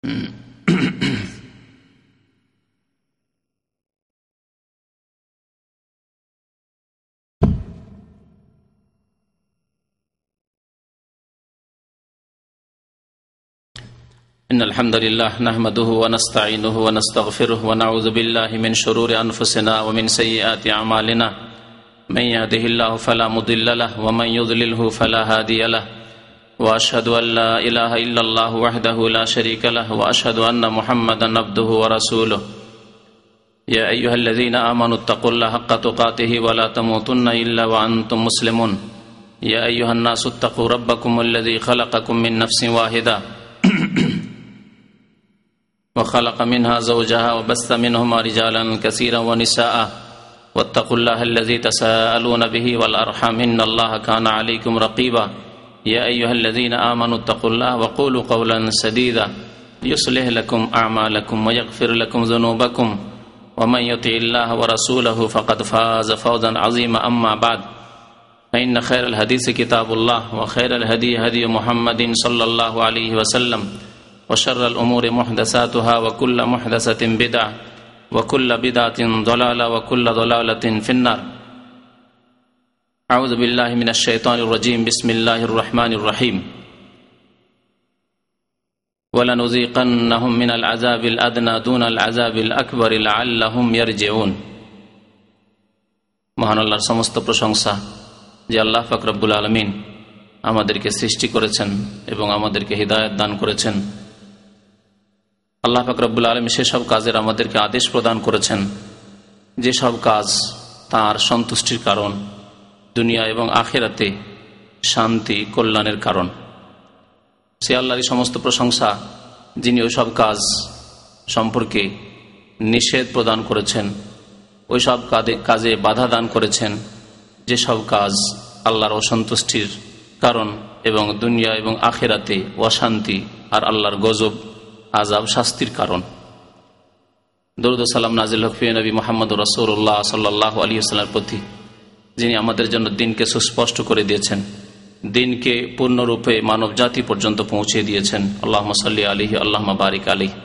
إن الحمد لله نحمده ونستعينه ونستغفره ونعوذ بالله من شرور أنفسنا ومن سيئات أعمالنا من يهده الله فلا مضل له ومن يضلله فلا هادي له وأشهد أن لا إله إلا الله وحده لا شريك له وأشهد أن محمدا عبده ورسوله يا أيها الذين آمنوا اتقوا الله حق تقاته ولا تموتن إلا وأنتم مسلمون يا أيها الناس اتقوا ربكم الذي خلقكم من نفس واحدة وخلق منها زوجها وبث منهما رجالا كثيرا ونساء واتقوا الله الذي تساءلون به والأرحام إن الله كان عليكم رقيبا يا أيها الذين آمنوا اتقوا الله وقولوا قولا سديدا يصلح لكم أعمالكم ويغفر لكم ذنوبكم ومن يطع الله ورسوله فقد فاز فوزا عظيما أما بعد فإن خير الحديث كتاب الله وخير الهدي هدي محمد صلى الله عليه وسلم وشر الأمور محدثاتها وكل محدثة بدعة وكل بدعة ضلالة وكل ضلالة في النار أعوذ بالله من الشيطان الرجيم بسم الله الرحمن الرحيم ولنذيقنهم من العذاب الأدنى دون العذاب الأكبر لعلهم يرجعون মহান আল্লাহর সমস্ত প্রশংসা যে আল্লাহ পাক রব্বুল আলামিন আমাদেরকে সৃষ্টি করেছেন এবং আমাদেরকে হিদায়াত দান করেছেন। আল্লাহ পাক রব্বুল আলামিন সেসব কাজের আমাদেরকে আদেশ প্রদান করেছেন যেসব কাজ তার সন্তুষ্টির কারণ, দুনিয়া এবং আখিরাতে শান্তি কল্যাণের কারণ। সে আল্লাহরই সমস্ত প্রশংসা যিনি ওইসব কাজ সম্পর্কে নিষেধ প্রদান করেছেন, ওইসব কাজে বাধা দান করেছেন যেসব কাজ আল্লাহর অসন্তুষ্টির কারণ এবং দুনিয়া এবং আখিরাতে অশান্তি আর আল্লাহর গজব আযাব শাস্তির কারণ। দরুদ ও সালাম নাজিল হোক নবী মুহাম্মদ রাসূলুল্লাহ সাল্লাল্লাহু আলাইহি ওয়াসাল্লামের প্রতি, যিনি আমাদের জন্য দিনকে সুস্পষ্ট করে দিয়েছেন, দিনকে পূর্ণরূপে মানব জাতি পর্যন্ত পৌঁছে দিয়েছেন। আল্লাহুম্মা সাল্লি আলাইহি আল্লাহুম্মা বারিক আলাইহি।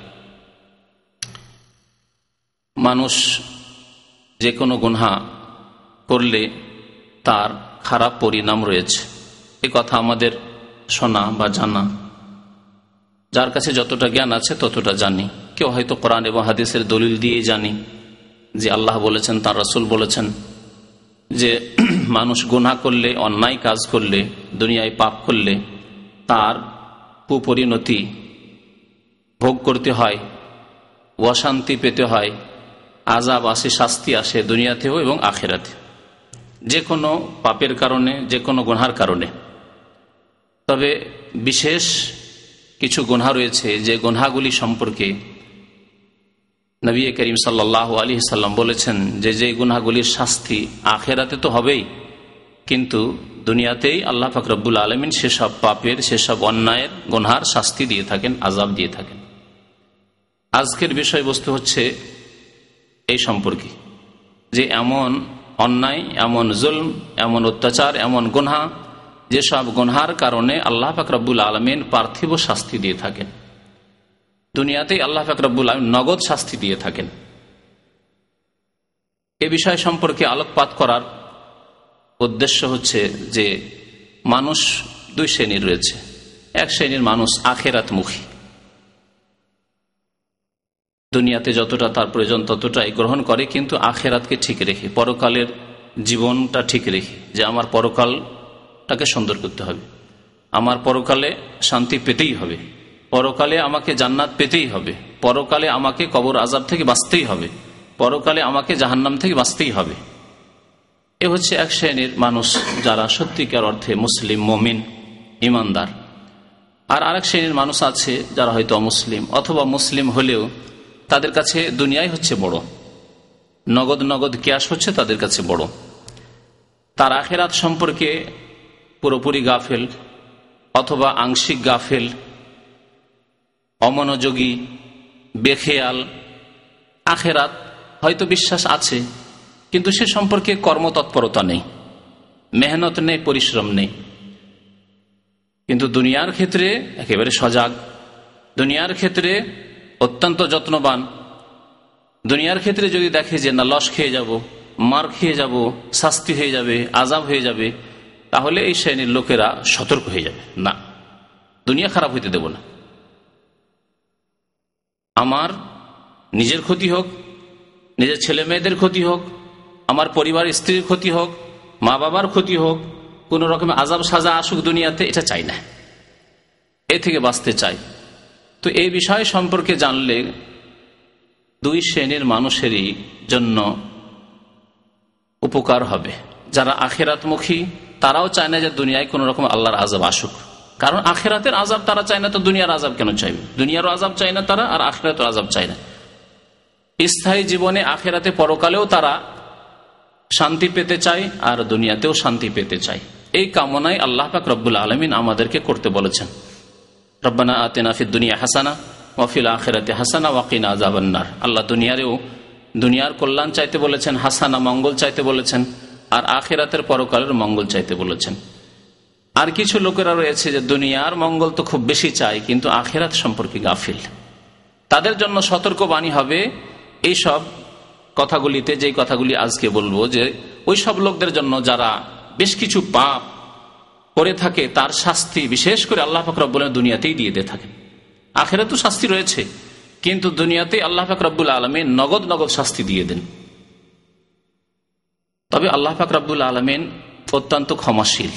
মানুষ যে কোনো গুনাহ করলে তার খারাপ পরিণাম রয়েছে, এ কথা আমাদের শোনা বা জানা। যার কাছে যতটা জ্ঞান আছে ততটা জানি। কেউ হয়তো কোরআন এবং হাদিসের দলিল দিয়ে জানি যে আল্লাহ বলেছেন, তার রাসূল বলেছেন যে মানুষ গুনাহ করলে, অন্যায় কাজ করলে, দুনিয়ায় পাপ করলে তার কুপরিণতি ভোগ করতে হয়, অশান্তি পেতে হয়, আযাব আসে, শাস্তি আসে দুনিয়াতেও এবং আখিরাতে, যে কোনো পাপের কারণে, যে কোনো গুনাহের কারণে। তবে বিশেষ কিছু গুনাহ রয়েছে যে গুনাহগুলি সম্পর্কে নবী করিম সাল্লাল্লাহু আলাইহি সাল্লাম বলেছেন যে গুনাহগুলির শাস্তি আখিরাতে তো হবেই, কিন্তু দুনিয়াতেই আল্লাহ পাক রব্বুল আলামিন সেসব পাপের, সেসব অন্যায়ের গুনাহের শাস্তি দিয়ে থাকেন, আযাব দিয়ে থাকেন। আজকের বিষয়বস্তু হচ্ছে এই সম্পর্কে যে এমন অন্যায়, এমন জুলম, এমন অত্যাচার, এমন গুনাহ যেসব গুনাহের কারণে আল্লাহ পাক রব্বুল আলামিন পার্থিব শাস্তি দিয়ে থাকেন, দুনিয়াতেই আল্লাহ পাক রব্বুল আলামিন নগদ শাস্তি দিয়ে থাকেন। এ বিষয় সম্পর্কে আলোকপাত করার উদ্দেশ্য হচ্ছে যে মানুষ দুই শ্রেণীর রয়েছে। এক শ্রেণীর মানুষ আখিরাতমুখী, দুনিয়াতে যতটা তার প্রয়োজন ততটাই গ্রহণ করে, কিন্তু আখিরাতকে ঠিক রেখে, পরকালের জীবনটা ঠিক রেখে, যে আমার পরকালটাকে সুন্দর করতে হবে, আমার পরকালে শান্তি পেতেই হবে, পরকালে আমাকে জান্নাত পেতেই হবে, পরকালে আমাকে কবর আযাব থেকে বাঁচতেই হবে, পরকালে আমাকে জাহান্নাম থেকে বাঁচতেই হবে। এ হচ্ছে এক শ্রেণীর মানুষ যারা সত্যিকার অর্থে মুসলিম, মুমিন, ইমানদার। আর আরেক শ্রেণীর মানুষ আছে যারা হয়তো অমুসলিম অথবা মুসলিম হলেও তাদের কাছে দুনিয়াই হচ্ছে বড়, নগদ নগদ ক্যাশ হচ্ছে তাদের কাছে বড়। তার আখিরাত সম্পর্কে পুরোপুরি গাফেল অথবা আংশিক গাফেল, অমনোযোগী, বেখেয়াল। আখিরাত হয়তো বিশ্বাস আছে কিন্তু সে সম্পর্কে কর্মতৎপরতা নেই, মেহনত নেই, পরিশ্রম নেই। কিন্তু দুনিয়ার ক্ষেত্রে একেবারে সজাগ, দুনিয়ার ক্ষেত্রে অত্যন্ত যত্নবান। দুনিয়ার ক্ষেত্রে যদি দেখে যে না লস খেয়ে যাব, মার খেয়ে যাব, শাস্তি হয়ে যাবে, আযাব হয়ে যাবে, তাহলে এই শ্রেণীর লোকেরা সতর্ক হয়ে যাবে, না দুনিয়া খারাপ হইতে দেব না। আমার নিজের ক্ষতি হোক, নিজের ছেলে মেয়েদের ক্ষতি হোক, আমার পরিবার স্ত্রীর ক্ষতি হোক, মা বাবার ক্ষতি হোক, কোন রকমের আযাব সাজা আসুক দুনিয়াতে, এটা চাই না, এ থেকে বাঁচতে চাই। তো এই বিষয় সম্পর্কে জানলে দুই শ্রেণীর মানুষেরই জন্য উপকার হবে। যারা আখিরাতমুখী তারাও চায় না যে দুনিয়ায় কোন রকম আল্লাহর আযাব আসুক, কারণ আখিরাতের আযাব তারা চায় না, তো দুনিয়ার আযাব কেন চাইবে? দুনিয়ারও আযাব চায় না তারা, আর আখিরাতের আযাব চায় না। স্থায়ী জীবনে আখিরাতে পরকালেও তারা শান্তি পেতে চায়, আর দুনিয়াতেও শান্তি পেতে চায়। এই কামনাই আল্লাহ পাক রব্বুল আলামিন আমাদেরকে করতে বলেছেন। রব্বানা আতিনা ফিদ দুনিয়া হাসানা ওয়া ফিল আখিরাতি হাসানা ওয়া কিনা আযাবান নার। আল্লাহ দুনিয়ার কল্যাণ চাইতে বলেছেন, হাসানা মঙ্গল চাইতে বলেছেন, আর আখিরাতের পরকালের মঙ্গল চাইতে বলেছেন। আর কিছু লোকেরা রয়েছে যে দুনিয়ার মঙ্গল তো খুব বেশি চায়, কিন্তু আখিরাত সম্পর্কে গাফিল। তাদের জন্য সতর্কবাণী হবে এইসব কথাগুলিতে, যেই কথাগুলি আজকে বলবো, যে ওই সব লোকদের জন্য যারা বেশ কিছু পাপ করে থাকে, তার শাস্তি বিশেষ করে আল্লাহ পাক রব্বুল আলামিন দুনিয়াতেই দিয়ে দিয়ে থাকেন। আখিরাতেও শাস্তি রয়েছে, কিন্তু দুনিয়াতে আল্লাহ পাক রব্বুল আলামিন নগদ নগদ শাস্তি দিয়ে দেন। তবে আল্লাহ পাক রব্বুল আলামিন অত্যন্ত ক্ষমাশীল,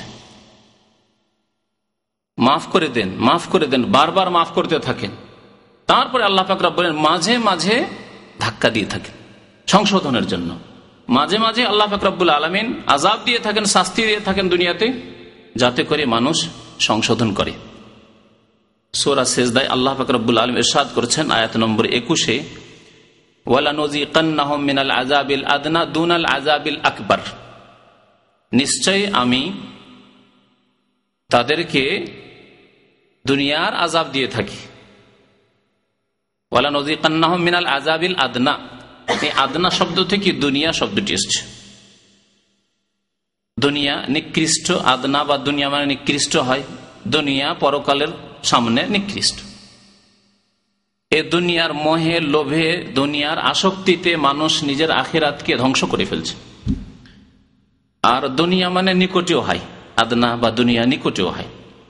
মাফ করে দেন, বারবার মাফ করতে থাকেন। তারপরে আল্লাহ পাক রব্বুল আলামিন মাঝে মাঝে ধাক্কা দিয়ে থাকেন সংশোধনের জন্য। মাঝে মাঝে আল্লাহ পাক রব্বুল আলামিন আযাব দিয়ে থাকেন, শাস্তি দিয়ে থাকেন দুনিয়াতে, যাতে করে মানুষ সংশোধন করে। সূরা সিজদায় আল্লাহ পাক রব্বুল আলামিন ইরশাদ করেছেন আয়াত নম্বর 21-এ, ওয়ালানুযিকান্নাহুম মিনাল আযাবিল আদনা দুনাল আযাবিল আকবার। নিশ্চয়ই আমি তাদেরকে দুনিয়ার আযাব দিয়ে থাকি। ওয়ালানুযিকান্নাহুম মিনাল আযাবিল আদনা, এই আদনা শব্দ থেকে দুনিয়া শব্দটি এসেছে। দুনিয়া নিকৃষ্ট, আদনা বা দুনিয়া মানে নিকৃষ্ট হয়, দুনিয়া পরকালের সামনে নিকৃষ্ট। এ দুনিয়ার মোহে, লোভে, দুনিয়ার আসক্তিতে মানুষ নিজের আখিরাতকে ধ্বংস করে ফেলছে। আর দুনিয়া মানে নিকটেও হয়, আদনা বা দুনিয়া নিকটেও হয়।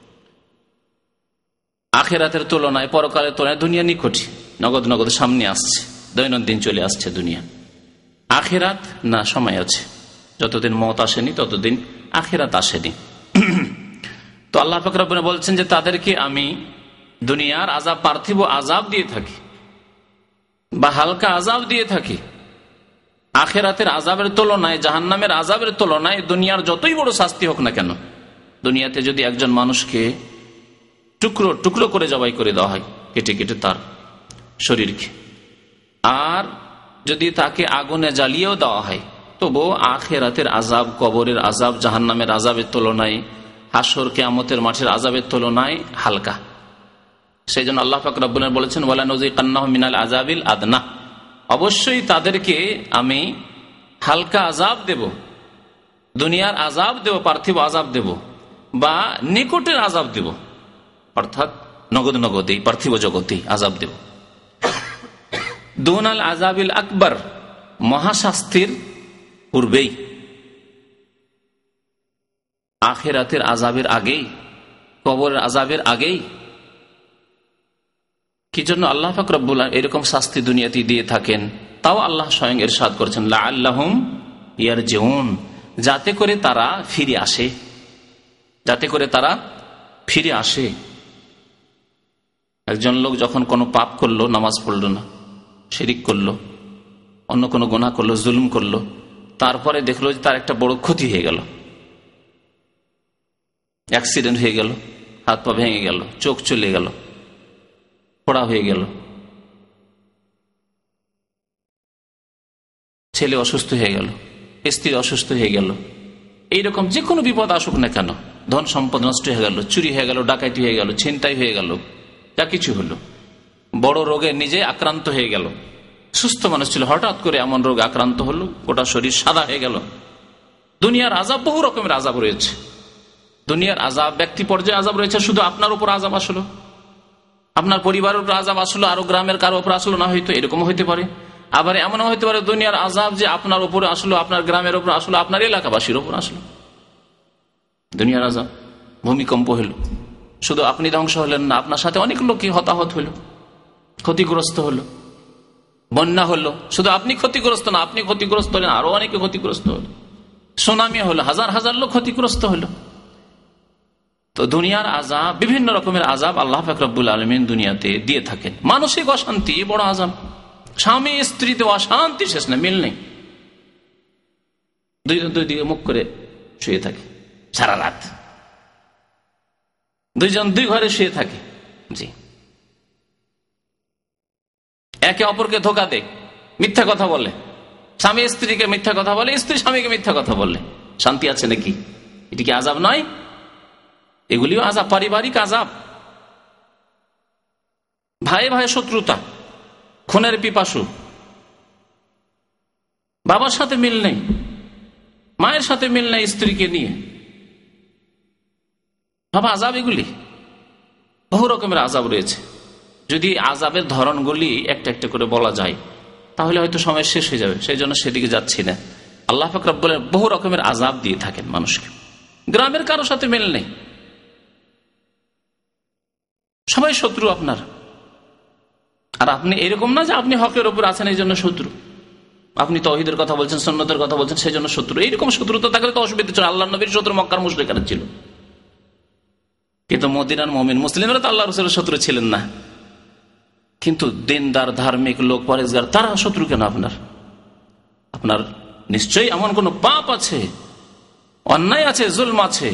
আখিরাতের তুলনায়, পরকালের তুলনায় দুনিয়া নিকটে, নগদ নগদ সামনে আসছে, দৈনন্দিন চলে আসছে দুনিয়া। আখিরাত না, সময় আছে, যতদিন মওত আসেনি ততদিন আখিরাত আসেনি। তো আল্লাহ পাক রব্বুল আলামিন বলছেন যে তাদেরকে আমি দুনিয়ার আযাব, পার্থিব আযাব দিয়ে থাকি বা হালকা আযাব দিয়ে থাকি। আখিরাতের আযাবের তুলনায়, জাহান্নামের আযাবের তুলনায় দুনিয়ার যতই বড় শাস্তি হোক না কেন, দুনিয়াতে যদি একজন মানুষকে টুকরো টুকরো করে জবাই করে দেওয়া হয়, কেটে কেটে তার শরীরকে, আর যদি তাকে আগুনে জ্বালিয়েও দেওয়া হয়, তবুও আখিরাতের আযাব, কবরের আযাব, জাহান্নামের আযাবের তুলনায়, হাসর কিয়ামতের মাঠের আযাবের তুলনায় হালকা। সেই জন্য আল্লাহ পাক রব্বুল আলামিন বলেছেন, ওয়ালানুযিকান্নাহুম মিনাল আযাবিল আদনা, অবশ্যই তাদেরকে আমি হালকা আযাব দেব, দুনিয়ার আযাব দেব, পার্থিব আযাব দেব, বা নিকটের আযাব দেব, অর্থাৎ নগদ নগদেই পার্থিব জগতেই আযাব দেব। দুনাল আযাবিল আকবার, মহাশাস্তির পূর্বেই, আখিরাতের আযাবের আগেই, কবরের আযাবের আগেই। কি জন্য আল্লাহ পাক রব্বুল আলামিন এরকম শাস্তি দুনিয়াতে দিয়ে থাকেন? তাও আল্লাহ স্বয়ং ইরশাদ করেছেন, লাআল্লাহুম ইয়ারজিউন, যাতে করে তারা ফিরে আসে, যাতে করে তারা ফিরে আসে। একজন লোক যখন কোনো পাপ করলো, নামাজ পড়লো না, শিরিক করলো, অন্য কোনো গুনাহ করলো, জুলুম করলো, তারপরে দেখলো যে তার একটা বড় ক্ষতি হয়ে গেল, অ্যাক্সিডেন্ট হয়ে গেল, হাত পা ভেঙে গেল, চোখ চলে গেল, পড়া হয়ে গেল, ছেলে অসুস্থ হয়ে গেল, স্ত্রী অসুস্থ হয়ে গেল, এইরকম যে কোনো বিপদ আসুক না কেন, ধন সম্পদ নষ্ট হয়ে গেল, চুরি হয়ে গেল, ডাকাতি হয়ে গেল, ছিনতাই হয়ে গেল, যা কিছু হলো, বড় রোগে নিজে আক্রান্ত হয়ে গেল, সুস্থ মানুষ ছিল, হঠাৎ করে এমন রোগে আক্রান্ত হলো, গোটা শরীর সাদা হয়ে গেল। দুনিয়ার আযাব, বহু রকমের আযাব রয়েছে। দুনিয়ার আযাব, ব্যক্তি পর্যায়ে আযাব রয়েছে, শুধু আপনার উপর আযাব আসলো, আপনার পরিবারের উপর আযাব আসলো, আরো গ্রামের কারো উপর আসলো না, হয়তো এরকম হইতে পারে। আবার এমনও হইতে পারে দুনিয়ার আযাব যে আপনার উপরে আসলো, আপনার গ্রামের উপর আসলো, আপনার এলাকাবাসীর উপর আসলো। দুনিয়ার আযাব, ভূমিকম্প হইল, শুধু আপনি ধ্বংস হলেন না, আপনার সাথে অনেক লোকই হতাহত হইল, ক্ষতিগ্রস্ত হলো। বন্যা হলো, শুধু আপনি ক্ষতিগ্রস্ত না, আপনি ক্ষতিগ্রস্ত হলেন, আরো অনেকে ক্ষতিগ্রস্ত হলো। সুনামি হলো, হাজার হাজার লোক ক্ষতিগ্রস্ত হলো। তো দুনিয়ার আযাব, বিভিন্ন রকমের আযাব আল্লাহ পাক রব্বুল আলামিন দুনিয়াতে দিয়ে থাকেন। মানসিক অশান্তি বড় আযাব, স্বামী স্ত্রীতে অশান্তি শেষ না, মিল নেই, দুইজন দুই দিকে মুখ করে শুয়ে থাকে সারা রাত, দুইজন দুই ঘরে শুয়ে থাকে। জি, একে অপরকে ধোঁকা দেয়, মিথ্যা কথা বলে, স্বামী স্ত্রীকে মিথ্যা কথা বলে, স্ত্রী স্বামীকে মিথ্যা কথা বললে শান্তি আছে নাকি? এটি কি আযাব নয়? এগুলিও আযাব, পারিবারিক আযাব। ভাই ভাই শত্রুতা, খুনের পিপাসু, বাবার সাথে মিল নেই, মায়ের সাথে মিল নেই স্ত্রীকে নিয়ে, বাবা আযাব। এগুলি বহু রকমের আযাব রয়েছে। যদি আযাবের ধরনগুলি একটা একটা করে বলা যায় তাহলে হয়তো সময় শেষ হয়ে যাবে, সেই জন্য সেদিকে যাচ্ছি না। আল্লাহ পাক রব্বুল আলামিন বহু রকমের আযাব দিয়ে থাকেন মানুষকে। গ্রামের কারোর সাথে মিল নেই, সবাই শত্রু আপনার, আর আপনি এরকম না যে আপনি হকের উপর আছেন এই জন্য শত্রু, আপনি তাওহীদের কথা বলছেন, সুন্নতের কথা বলছেন, সেই জন্য শত্রু। এইরকম শত্রুতা থাকলে তো অসুবিধা ছিল। আল্লাহর নবীর শত্রু মক্কার মুশরিকরা ছিল, কিন্তু মদিনার মুমিন মুসলিমরা তো আল্লাহ রাসূলের শত্রু ছিলেন না। কিন্তু দিনদার, ধার্মিক লোক, পরেজগার, তারা শত্রু কেন আপনার? আপনার নিশ্চয়ই এমন কোন পাপ আছে, অন্যায় আছে, জুলম আছে,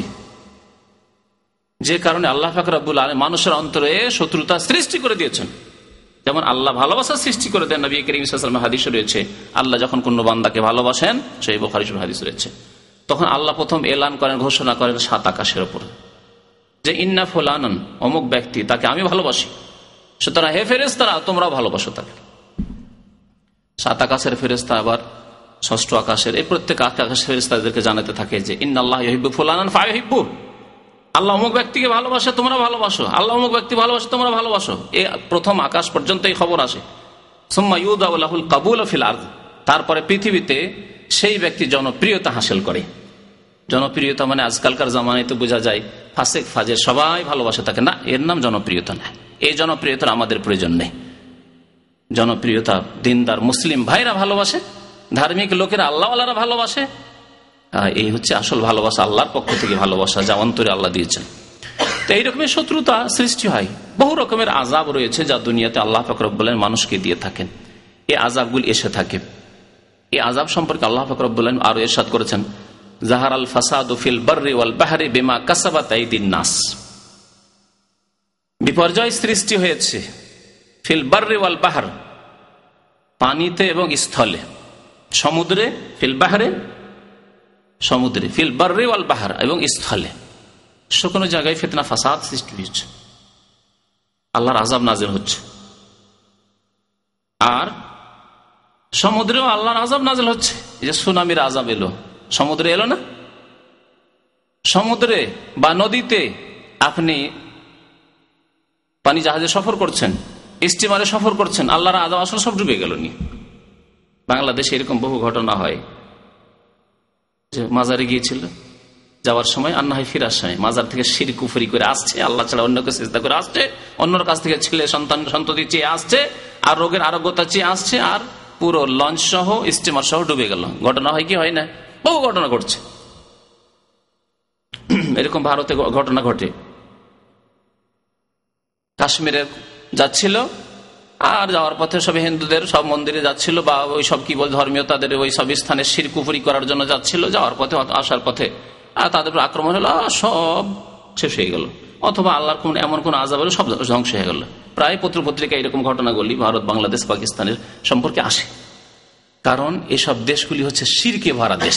যে কারণে আল্লাহ পাক রব্বুল আলামিন মানুষের অন্তরে শত্রুতা সৃষ্টি করে দিয়েছেন। যেমন আল্লাহ ভালোবাসা সৃষ্টি করে দেন, নবী করিম সাল্লাল্লাহু আলাইহি ওয়াসাল্লামের হাদিসে রয়েছে, আল্লাহ যখন কোন বান্দাকে ভালোবাসেন, সেই বুখারী শরীফের হাদিস রয়েছে, তখন আল্লাহ প্রথম এলান করেন, ঘোষণা করেন সাত আকাশের উপর যে ইন্না ফুলানান, অমুক ব্যক্তি, তাকে আমি ভালোবাসি, সুতরাং হে ফেরেশতারা তোমরাও ভালোবাসো তাকে। সাত আকাশের ফেরেশতা আবার ষষ্ঠ আকাশের, এই প্রত্যেক আকাশের ফেরেশতাদেরকে জানাতে থাকে যে ইন্নাল্লাহ ইউহিব্বু ফুলানান ফায়ুহিব্বু, আল্লাহ অমুক ব্যক্তিকে ভালোবাসে, তোমরা ভালোবাসো, আল্লাহ অমুক ব্যক্তি ভালোবাসে, তোমরা ভালোবাসো। এই প্রথম আকাশ পর্যন্ত এই খবর আসে। সুম্মা ইউদাউ লাহুল কাবুল ফিল আরদ, তারপরে পৃথিবীতে সেই ব্যক্তি জনপ্রিয়তা হাসিল করে। জনপ্রিয়তা মানে আজকালকার জামানায় তো বোঝা যায় ফাসেক ফাজের সবাই ভালোবাসে তাকে, না, এর নাম জনপ্রিয়তা না। এই জনপ্রিয়তার আমাদের প্রয়োজন নেই। জনপ্রিয়তা দিনদার মুসলিম ভাইরা ভালোবাসে, ধার্মিক লোকেরা, আল্লাহওয়ালারা ভালোবাসে, এই হচ্ছে আসল ভালোবাসা, আল্লাহর পক্ষ থেকে ভালোবাসা, যা অন্তরে আল্লাহ দিয়েছেন। তো এইরকমের শত্রুতা সৃষ্টি হয়। বহু রকমের আযাব রয়েছে যা দুনিয়াতে আল্লাহ পাক রব্বুল আলামিন মানুষকে দিয়ে থাকেন। এই আযাবগুলি এসে থাকে। এই আযাব সম্পর্কে আল্লাহ পাক রব্বুল আলামিন আরো ইরশাদ করেছেন, যাহারাল ফাসাদু ফিল বাররি ওয়াল বাহরি বিমা কাসাবাত আইদিন নাস, বিপর্যয় সৃষ্টি হয়েছে ফিল বাররি ওয়াল বাহর, পানিতে এবং স্থলে, সমুদ্রে, ফিল বাহরে সমুদ্রে, ফিল বাররি ওয়াল বাহর এবং স্থলে, কোনো জায়গায় ফিতনা ফাসাদ সৃষ্টি হচ্ছে, আল্লাহর আযাব নাযিল হচ্ছে। আর সমুদ্রেও আল্লাহর আযাব নাযিল হচ্ছে। এই যে সুনামির আযাব এলো, সমুদ্রে এলো না? সমুদ্রে বা নদীতে আপনি পানি জাহাজে সফর করছেন, স্টিমারে সফর করছেন, আল্লাহর আযাব আসলে সব ডুবে গেল নি। বাংলাদেশে এরকম বহু ঘটনা হয় যে মাজারে গিয়েছিল, যাওয়ার সময় আর না হয় ফিরার সময় মাজার থেকে শিরক কুফরি করে আসছে, আল্লাহ ছাড়া অন্যকে সিজদা করে আসছে, অন্যর কাছ থেকে ছেলে সন্তান সন্ততি চেয়ে আসছে, আর রোগের আরোগ্যতা চেয়ে আসছে, আর পুরো লঞ্চ সহ স্টিমার সহ ডুবে গেল। ঘটনা হয় কি হয় না? বহু ঘটনা ঘটছে। এরকম ভারতে ঘটনা ঘটে, কাশ্মীরে যাচ্ছিল, আর যাওয়ার পথে সব হিন্দুদের সব মন্দিরে যাচ্ছিল, বা ওই সব কি বল ধর্মীয় তাদের ওই সব স্থানে শিরক কুফরি করার জন্য যাচ্ছিল। যাওয়ার পথে, আসার পথে তাদের উপর আক্রমণ হলো, সব শেষ হয়ে গেল। অথবা আল্লাহর কোন এমন কোন আযাব হলো, সব ধ্বংস হয়ে গেল। প্রায় পত্রপত্রিকা এরকম ঘটনাগুলি ভারত, বাংলাদেশ, পাকিস্তানের সম্পর্কে আসে। কারণ এসব দেশগুলি হচ্ছে শিরকে ভরা দেশ,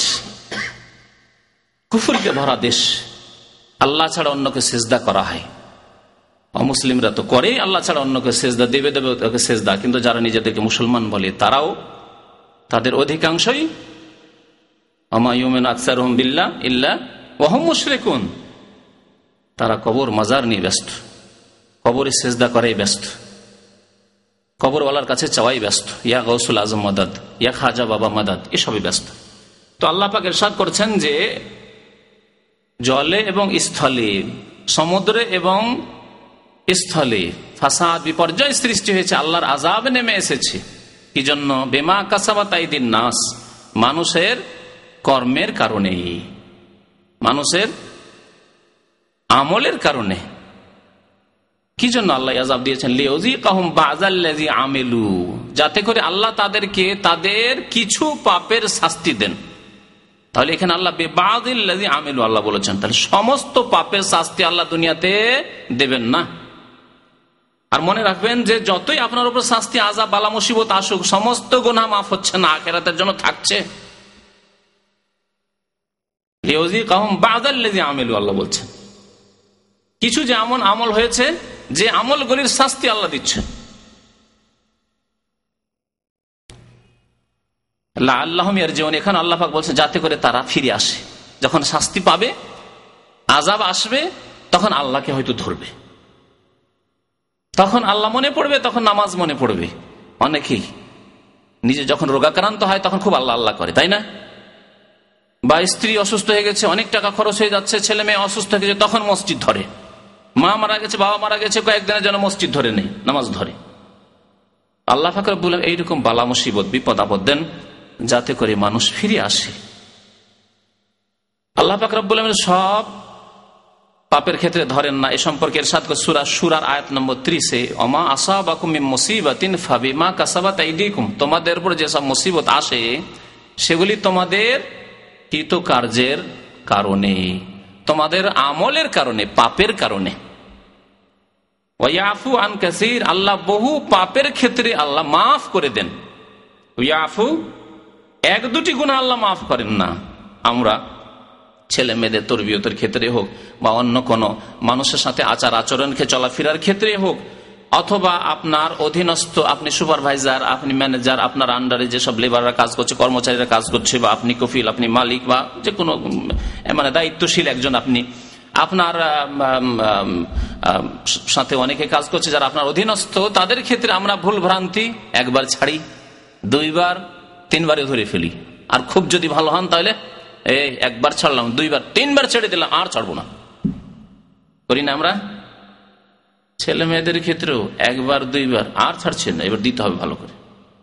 কুফরকে ভরা দেশ। আল্লাহ ছাড়া অন্যকে সিজদা করা হয়। অমুসলিমরা তো করে আল্লাহ ছাড়া অন্যকে সিজদা, দেবে দেবে ওকে সিজদা, কিন্তু যারা নিজেদেরকে মুসলমান বলে তারাও, তাদের অধিকাংশই ওমা ইউমিনু আকসারুহুম বিল্লাহ ইল্লা ওয়া হুম মুশরিকুন, তারা কবর মাজার নিয়ে ব্যস্ত, কবরে সেজদা করাই ব্যস্ত, কবরওয়ালার কাছে চাওয়াই ব্যস্ত, ইয়া গৌসুল আজম মাদাদ, ইয়া খাজা বাবা মাদাদ, এসবই ব্যস্ত। তো আল্লাহ পাক ইরশাদ করছেন যে জলে এবং স্থলে, সমুদ্রে এবং স্থলে ফাসাদ বিপর্যয় সৃষ্টি হয়েছে, আল্লাহর আযাব নেমে এসেছে। কি জন্য? বেমা কাসাবাত আইদিন নাস, মানুষের কর্মের কারণে, মানুষের আমলের কারণে। কি জন্য আল্লাহ আযাব দিয়েছেন? লিউযিকাহুম বাযাল্লাযী আমিলু, যাতে করে আল্লাহ তাদেরকে তাদের কিছু পাপের শাস্তি দেন। তাহলে এখানে আল্লাহ বিবাযিল্লাযী আমিলু আল্লাহ বলেছেন, তাহলে সমস্ত পাপের শাস্তি আল্লাহ দুনিয়াতে দেবেন না। আর মনে রাখবেন যে যতই আপনার উপর শাস্তি, আযাব, বালা, মুসিবত আসুক, সমস্ত গুনাহ মাফ হচ্ছে না, আখিরাতের জন্য থাকছে। লিউযিকাহুম বাযাল্লাযী আমিলু আল্লাহ বলছেন, কিছু যে এমন আমল হয়েছে যে আমলগুলির শাস্তি আল্লাহ দিচ্ছেন। লাআল্লাহুম ইয়ারজিউন, এখানে আল্লাহ পাক বলছেন যাতে করে তারা ফিরে আসে। যখন শাস্তি পাবে, আযাব আসবে, তখন আল্লাহকে হয়তো ধরবে, তখন আল্লাহ মনে পড়বে, তখন নামাজ মনে পড়বে। অনেকেই নিজে যখন রোগাক্রান্ত হয় তখন খুব আল্লাহ আল্লাহ করে, তাই না? বা স্ত্রী অসুস্থ হয়ে গেছে, অনেক টাকা খরচ হয়ে যাচ্ছে, ছেলে মেয়ে অসুস্থ হয়ে গেছে, তখন মসজিদ ধরে। মা মারা গেছে, বাবা মারা গেছে, কয়েকদিনের জন্য মসজিদ ধরে নেই, নামাজ ধরে। আল্লাহ পাক রব্বুল আলামিন এইরকম বালা মুসিবত, বিপদ আপদ দেন যাতে করে মানুষ ফিরে আসে। আল্লাহ পাক রব্বুল আলামিন সব পাপের ক্ষেত্রে ধরেন না। এ সম্পর্কে ইরশাদ করে সূরা শুরার আয়াত নম্বর 30-এ, ওমা আসাবাকুম মিন মুসিবাতিন ফাবিমা কাসাবাত আইদিকুম, তোমাদের উপর যেসব মুসিবত আসে সেগুলি তোমাদের কৃতকার্যের কারণে, তোমাদের আমলের কারণে, পাপের কারণে। ওয়ায়াফু আন কাসীর, আল্লাহ বহু পাপের ক্ষেত্রে আল্লাহ মাফ করে দেন। ওয়ায়াফু, এক দুটি গুনাহ আল্লাহ মাফ করেন না। আমরা ছেলে মেয়েদের তরবিয়তের ক্ষেত্রে হোক, বা অন্য কোনো মানুষের সাথে আচার আচরণকে চলাফেরার ক্ষেত্রে হোক, অথবা আপনার অধীনস্থ, আপনি সুপারভাইজার, আপনি ম্যানেজার, আপনার আন্ডারে যেসব লেবাররা কাজ করছে, কর্মচারীরা কাজ করছে, বা আপনি কফিল, আপনি মালিক, বা যে কোনো মানে দায়িত্বশীল একজন আপনি, আপনার সাথে অনেকে কাজ করছে যারা আপনার অধীনস্থ, তাদের ক্ষেত্রে আমরা ভুল ভ্রান্তি একবার ছাড়ি, দুইবার, তিনবারে ধরে ফেলি। আর খুব যদি ভালো হন তাহলে এই একবার ছাড়লাম, দুইবার, তিনবার ছেড়ে দিলাম, আর ছাড়বো না, করি না আমরা? ছেলে মেয়েদের ক্ষেত্রেও একবার দুইবার, আর ছাড়ছেন না, এবার দিতে হবে ভালো করে।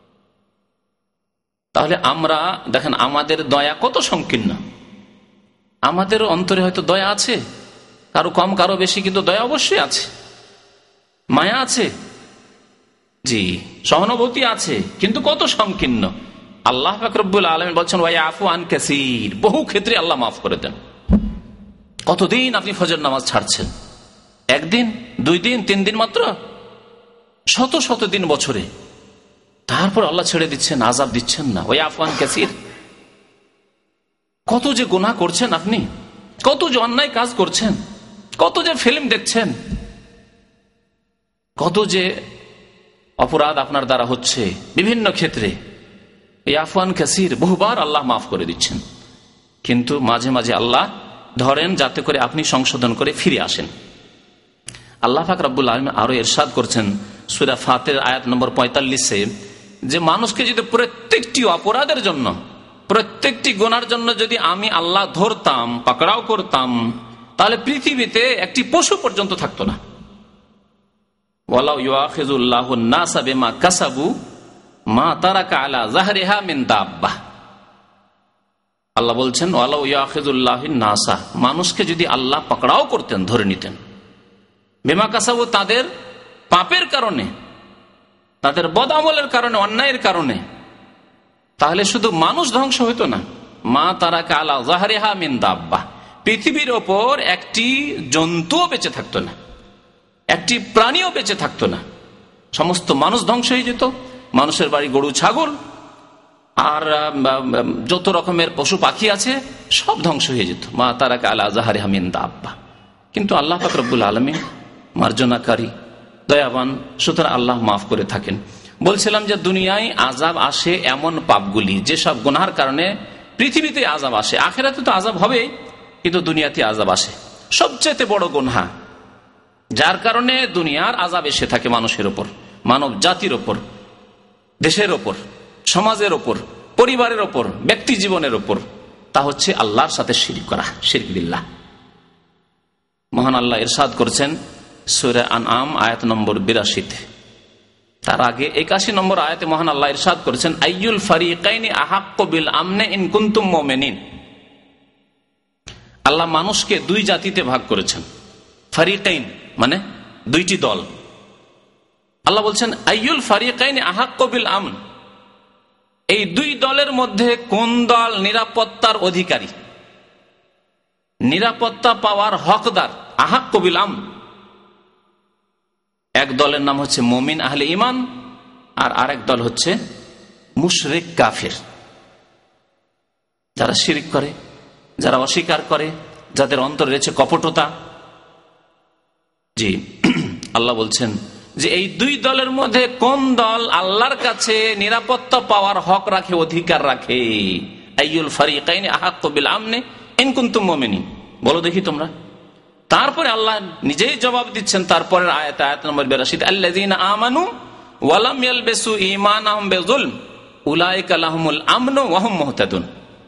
তাহলে আমরা দেখেন আমাদের দয়া কত সংকীর্ণ। আমাদের অন্তরে হয়তো দয়া আছে, কারো কম কারো বেশি, কিন্তু দয়া অবশ্যই আছে, মায়া আছে, জি, সহানুভূতি আছে, কিন্তু কত সংকীর্ণ। আল্লাহ পাক রব্বুল আলামিন বলছেন ওয়ায়াফু আন কাসীর, বহু ক্ষেত্রে আল্লাহ মাফ করে দেন। কতদিন আপনি ফজর নামাজ ছাড়ছেন? একদিন, দুই দিন, তিন দিন মাত্র? শত শত দিন বছরে, তারপর আল্লাহ ছেড়ে দিচ্ছেন, আযাব দিচ্ছেন না। ওয়ায়াফু আন কাসীর, কত যে গুনাহ করছেন আপনি, কত যে অন্যায় কাজ করছেন, কত যে ফিল্ম দেখছেন, কত যে অপরাধ আপনার দ্বারা হচ্ছে বিভিন্ন ক্ষেত্রে। এই আফওয়ান কাসীর, বহুবার আল্লাহ মাফ করে দিচ্ছেন, কিন্তু মাঝে মাঝে আল্লাহ ধরেন যাতে করে আপনি সংশোধন করে ফিরে আসেন। আল্লাহ পাক রব্বুল আলামিন আরো ইরশাদ করছেন সূরা ফাতির আয়াত নম্বর 45-এ, যে মানুষকে যদি প্রত্যেকটি অপরাধের জন্য, প্রত্যেকটি গুনার জন্য যদি আমি আল্লাহ ধরতাম, পাকড়াও করতাম, তাহলে পৃথিবীতে একটি পশু পর্যন্ত থাকতো না। ওয়ালাউ ইউআখিযুল্লাহু আন-নাসা বিমা কাসাবু মা তারাকা আলা যাহরিহা মিন দাব্বাহ, আল্লাহ বলছেন ওয়ালাউ ইউআখিযুল্লাহু আন-নাসা, মানুষকে যদি আল্লাহ পাকড়াও করতেন, ধরে নিতেন, বিমা কাসাবু, তাদের পাপের কারণে, তাদের বদআমলের কারণে, অন্যায়ের কারণে, তাহলে শুধু মানুষ ধ্বংস হইতো না, মা তারাকা আলা যাহরিহা মিন দাব্বাহ, পৃথিবীর ওপর একটি জন্তুও বেঁচে থাকতো না, একটি প্রাণীও বেঁচে থাকতো না, সমস্ত মানুষ ধ্বংস হয়ে যেত। মানুষের বাড়ি গরু ছাগল আর যত রকমের পশু পাখি আছে সব ধ্বংস হয়ে যেত, মা তারাকা আলা যাহরিহা মিন দাব্বাহ। কিন্তু আল্লাহ পাক রব্বুল আলামিন মার্জনাকারী, দয়াবান, সুতরাং আল্লাহ মাফ করে থাকেন। বলছিলাম যে দুনিয়ায় আযাব আসে এমন পাপগুলি, যেসব গুনাহের কারণে পৃথিবীতে আযাব আসে, আখিরাতে তো আযাব হবে, কিন্তু দুনিয়াতে আযাব আসে। সবচেয়ে বড় গুনাহ যার কারণে দুনিয়ার আযাব এসে থাকে মানুষের ওপর, মানব জাতির ওপর, দেশের ওপর, সমাজের ওপর, পরিবারের ওপর, ব্যক্তি জীবনের ওপর। তা হচ্ছে আল্লাহর সাথে শিরক করা, শিরক বিল্লাহ। মহান আল্লাহ ইরশাদ করেছেন সূরা আনআম আয়াত নম্বর 82। তার আগে 81 নম্বর আয়াতে মহান আল্লাহ ইরশাদ করেছেন আইয়ুল ফারিকাইনি আহাক্কু বিল আমনি ইন কুনতুম মুমিনিন। আল্লাহ মানুষকে দুই জাতিতে ভাগ করেছেন। ফারিকাইন মানে দুইটি দল। আল্লাহ বলছেন আইয়ুল ফারিকাইনি আহাক্কু বিল আমন, এই দুই দলের মধ্যে কোন দল নিরাপত্তার অধিকারী, নিরাপত্তা পাওয়ার হকদার। আহাক্কু বিল আমন, এক দলের নাম হচ্ছে মুমিন আহলে ঈমান, আর আরেক দল হচ্ছে মুশরিক কাফির, যারা শিরক করে, যারা অস্বীকার করে, যাদের অন্তরে রয়েছে কপটতা। জি, আল্লাহ বলছেন যে এই দুই দলের মধ্যে কোন দল আল্লাহর কাছে নিরাপত্তা পাওয়ার হক রাখে, অধিকার রাখে। আইয়ুল ফারিকাইনি আহাক্কু বিল আমনি ইন কুনতুম মুমিনিন, বলো দেখি তোমরা। তারপরে আল্লাহ নিজেই জবাব দিচ্ছেন তারপরের আয়াত, আয়াত নম্বর 82, আল্লাযীনা আমানু ওয়া লাম ইয়ালবিসু ঈমানাহুম বিযুলম উলাইকা লাহুমুল আমনু ওয়া হুম মুহতাদুন।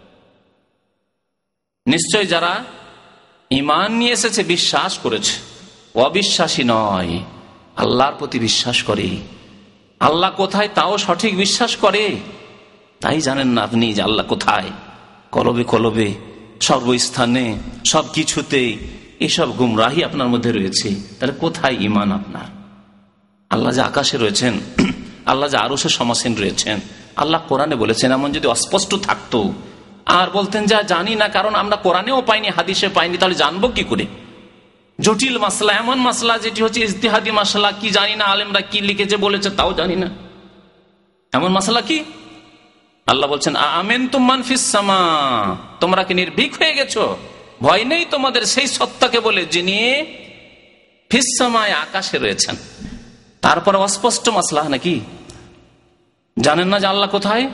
নিশ্চয় যারা ঈমান নিয়ে এসেছে, বিশ্বাস করেছে, অবিশ্বাসী নয়, আল্লাহর প্রতি বিশ্বাস করে, আল্লাহ কোথায় তাও সঠিক বিশ্বাস করে। তাই জানেন না আপনি যে আল্লাহ কোথায়? কলবে কলবে, সর্বস্থানে, সবকিছুতে এসব গুমরাহি আপনার মধ্যে রয়েছে। তাহলে কোথায় ঈমান আপনার? আল্লাহ যে আকাশে রয়েছেন, আল্লাহ যে আরশে সমাসীন রয়েছেন, আল্লাহ কোরআনে বলেছেন। এমন যদি অস্পষ্ট থাকতো আর বলতেন যা জানি না, কারণ আমরা কোরআনেও পাইনি, হাদিসে পাইনি, তাহলে জানবো কি করে? জটিল মাসলা, এমন মাসলা যেটি হচ্ছে ইজতিহাদি মাসলা, কি জানি না, আলেমরা কি লিখেছে বলেছে তাও জানি না, এমন মাসলা কি? আল্লাহ বলছেন আমিনতুম মান ফিস সামা, তোমরা কি নির্ভীক হয়ে গেছো? ভয় নেই তোমাদের সেই সত্তাকে বলে যিনি ফিস সামায়, আকাশে রয়েছেন। তারপর অস্পষ্ট মাসলা নাকি? জানেন না যে আল্লাহ কোথায়?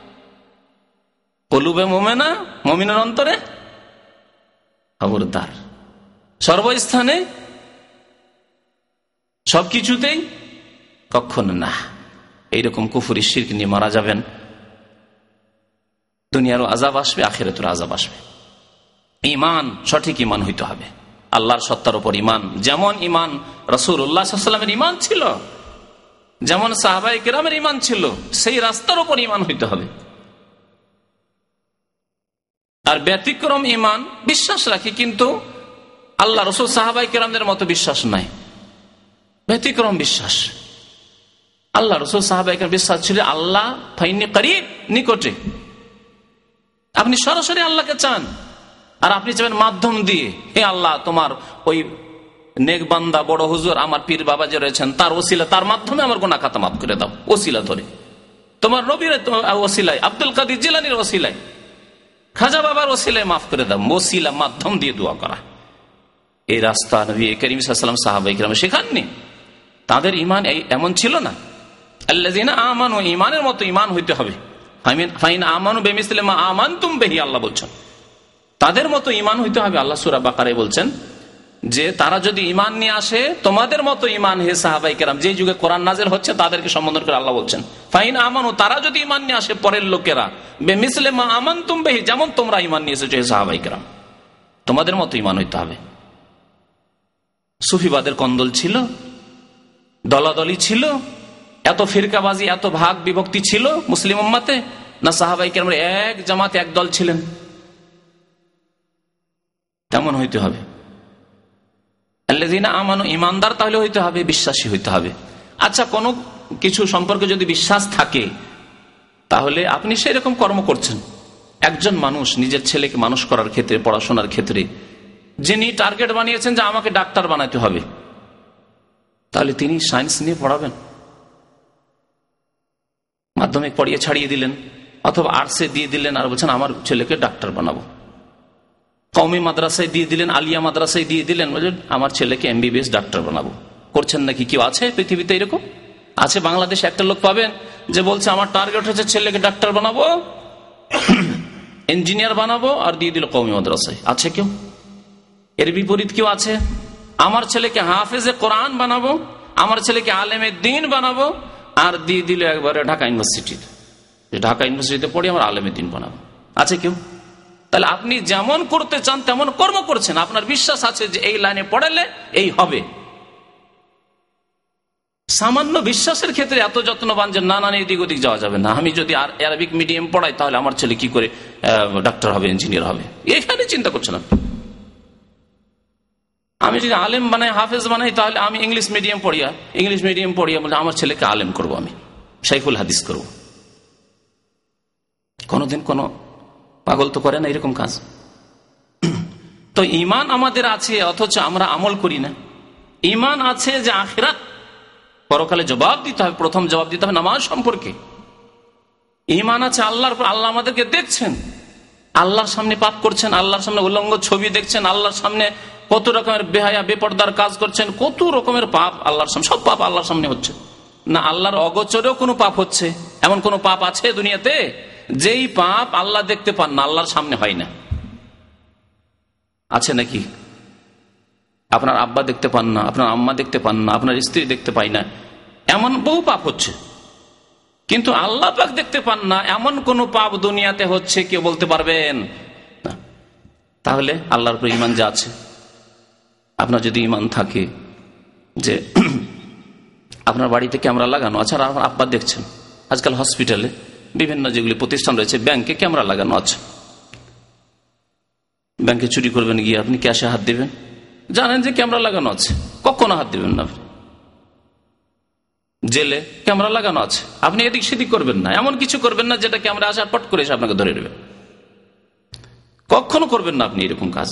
কলুবে মুমিনা, মুমিনের অন্তরে, খবরদার, সর্বস্থানে, সবকিছুতেই কখনো না। এইরকম কুফরি শিরক নিয়ে মারা যাবেন, দুনিয়ারও আযাব আসবে, আখিরাতেরও আযাব আসবে। ঈমান, সঠিক ঈমান হইতে হবে, আল্লাহর সত্তার উপর ঈমান। যেমন ঈমান রাসূলুল্লাহ সাল্লাল্লাহু আলাইহি ওয়াসাল্লামের ঈমান ছিল, যেমন সাহাবায়ে কেরামের ঈমান ছিল, সেই রাস্তার উপর ঈমান হইতে হবে। আর ব্যতিক্রম ঈমান, বিশ্বাস রাখি কিন্তু আল্লাহ রাসূল সাহাবায়ে কেরামদের মতো বিশ্বাস নাই, ব্যতিক্রম বিশ্বাস। আল্লাহ রাসূল সাহাবায়ে কেরাম বিশ্বাস ছিল আল্লাহ ফাইন্নী করিব, নিকটে। আপনি সরাসরি আল্লাহকে চান, আর আপনি চাবেন মাধ্যম দিয়ে, হে আল্লাহ তোমার ওই নেক বান্দা বড় হুজুর আমার পীর বাবা যে রয়েছেন তার ওসিলা, তার মাধ্যমে আমার গুনাহ খাতা মাফ করে দাও, ওসিলা ধরে। তোমার নবীর ওসিলায়, আব্দুল কাদের জিলানীর ওসিলায়, খাজা বাবার ওসিলায় মাফ করে দাও, ওসিলা, মাধ্যম দিয়ে দোয়া করা। এই রাস্তা নবী করিম সাল্লাল্লাহু আলাইহি ওয়াসাল্লাম সাহাবায়ে কেরাম শেখাননি, তাদের ঈমান এমন ছিল না। আল্লাযীনা আমানু, ঈমানের মতো ঈমান হইতে হবে। ফাইন আমানু বিমিসলি মা আমানতুম বিহি, আল্লাহ বলছেন তাদের মতো ঈমান হইতে হবে। আল্লাহ সূরা বাকারায় বলছেন যে তারা যদি ঈমান নিয়ে আসে তোমাদের মতো ঈমান, হে সাহাবায়ে কেরাম, যে যুগে কোরআন নাযিল হচ্ছে তাদেরকে সম্বোধন করে আল্লাহ বলছেন ফাইন আমানু, তারা যদি ঈমান নিয়ে আসে, পরের লোকেরা, বিমিসলি মা আমানতুম বিহি, যেমন তোমরা ঈমান নিয়ে এসেছো হে সাহাবায়ে কেরাম, তোমাদের মতো ঈমান হইতে হবে। সুফিবাদের কন্দল ছিল, দলাদলি ছিল, এত ফিরকাবাজি, এত ভাগ বিভক্তি ছিল মুসলিম উম্মতে, না সাহাবায়ে কেরাম এক জামাতে, এক দল ছিলেন? তেমন হইতে হবে। আল্লাযীনা আমানু, ঈমানদার তাহলে হইতে হবে, বিশ্বাসী হইতে হবে। আচ্ছা, কোনো কিছু সম্পর্কে যদি বিশ্বাস থাকে তাহলে আপনি সেই রকম কর্ম করছেন। একজন মানুষ নিজের ছেলেকে মানুষ করার ক্ষেত্রে, পড়াশোনার ক্ষেত্রে যিনি টার্গেট বানিয়েছেন যে আমাকে ডাক্তার বানাতে হবে, তাহলে তিনি সায়েন্স নিয়ে পড়াবেন, মাধ্যমিক পড়িয়ে ছাড়িয়ে দিলেন, অথবা আর্টসে দিয়ে দিলেন আর বলছেন আমার ছেলেকে ডাক্তার বানাবো। কওমি মাদ্রাসায় দিয়ে দিলেন, আলিয়া মাদ্রাসায় দিয়ে দিলেন, বলছেন আমার ছেলেকে এমবিবিএস ডাক্তার বানাবো। করছেন নাকি? কেউ আছে পৃথিবীতে এরকম? আছে? বাংলাদেশে একটা লোক পাবেন যে বলছে আমার টার্গেট হচ্ছে ছেলেকে ডাক্তার বানাবো, ইঞ্জিনিয়ার বানাবো, আর দিয়ে দিল কওমি মাদ্রাসায়? আছে কেউ? এর বিপরীত কেউ আছে? আমার ছেলেকে হাফেজে কোরআন বানাবো, আমার ছেলেকে আলেমে দ্বীন বানাবো, আর দিয়ে দিল একবারে ঢাকা ইউনিভার্সিটিতে, ঢাকা ইউনিভার্সিটিতে পড়ে আমার আলেমে দ্বীন বানাবো। আছে কেউ? তাহলে আপনি যেমন করতে চান তেমন কর্ম করছেন, আপনার বিশ্বাস আছে যে এই লাইনে পড়ালে এই হবে। সামান্য বিশ্বাসের ক্ষেত্রে এত যত্নবান যে না না এদিক ওদিক যাওয়া যাবে না, আমি যদি আরবিক মিডিয়াম পড়াই তাহলে আমার ছেলে কি করে ডাক্তার হবে, ইঞ্জিনিয়ার হবে, এখানে চিন্তা করছেন আপনি। আমি যদি আলেম বানাই, হাফেজ বানাই, তাহলে আমি ইংলিশ মিডিয়াম পড়িয়া বলে আমার ছেলেকে আলেম করব, আমি শাইখুল হাদিস করব। কোনদিন কোন পাগল তো করে না এরকম কাজ। তো ঈমান আমাদের আছে অথচ আমরা আমল করি না। ঈমান আছে যে আখিরাত পরকালে জবাব দিতে হবে, প্রথম জবাব দিতে হবে নামাজ সম্পর্কে। ঈমান আছে আল্লাহর উপর, আল্লাহ আমাদেরকে দেখছেন, আল্লাহর সামনে পাপ করছেন, আল্লাহর সামনে উলঙ্গ ছবি দেখছেন, আল্লাহর সামনে কত রকমের বেহায়া বেপর্দার কাজ করছেন, কত রকমের পাপ আল্লাহর সামনে, সব পাপ আল্লাহর সামনে হচ্ছে না। আল্লাহর অগোচরেও কোনো পাপ হচ্ছে, এমন কোন পাপ আছে দুনিয়াতে যেই পাপ আল্লাহ দেখতে পান না, আল্লাহর সামনে হয় না? আছে নাকি? আপনার আব্বা দেখতে পান না, আপনার আম্মা দেখতে পান না, আপনার স্ত্রী দেখতে পায় না, এমন বহু পাপ হচ্ছে। কিন্তু আল্লাহ পাক দেখতে পান না এমন কোন পাপ দুনিয়াতে হচ্ছে কেউ বলতে পারবেন না? তাহলে আল্লাহর উপর ঈমান যে আছে, আপনার যদি ঈমান থাকে যে আপনার বাড়িতে ক্যামেরা লাগানো আছে, আর আব্বা দেখছেন, আজকাল হসপিটালে বিভিন্ন যেগুলি প্রতিষ্ঠান রয়েছে, ব্যাংকে ক্যামেরা লাগানো আছে, ব্যাংকে চুরি করবেন গিয়ে আপনি ক্যাশে হাত দিবেন, জানেন যে ক্যামেরা লাগানো আছে, কখনো হাত দিবেন না। আপনি জেলে ক্যামেরা লাগানো আছে, আপনি এদিক সেদিক করবেন না, এমন কিছু করবেন না যেটা ক্যামেরা আসার পট করে এসে আপনাকে ধরে নেবে, কখনো করবেন না আপনি এরকম কাজ।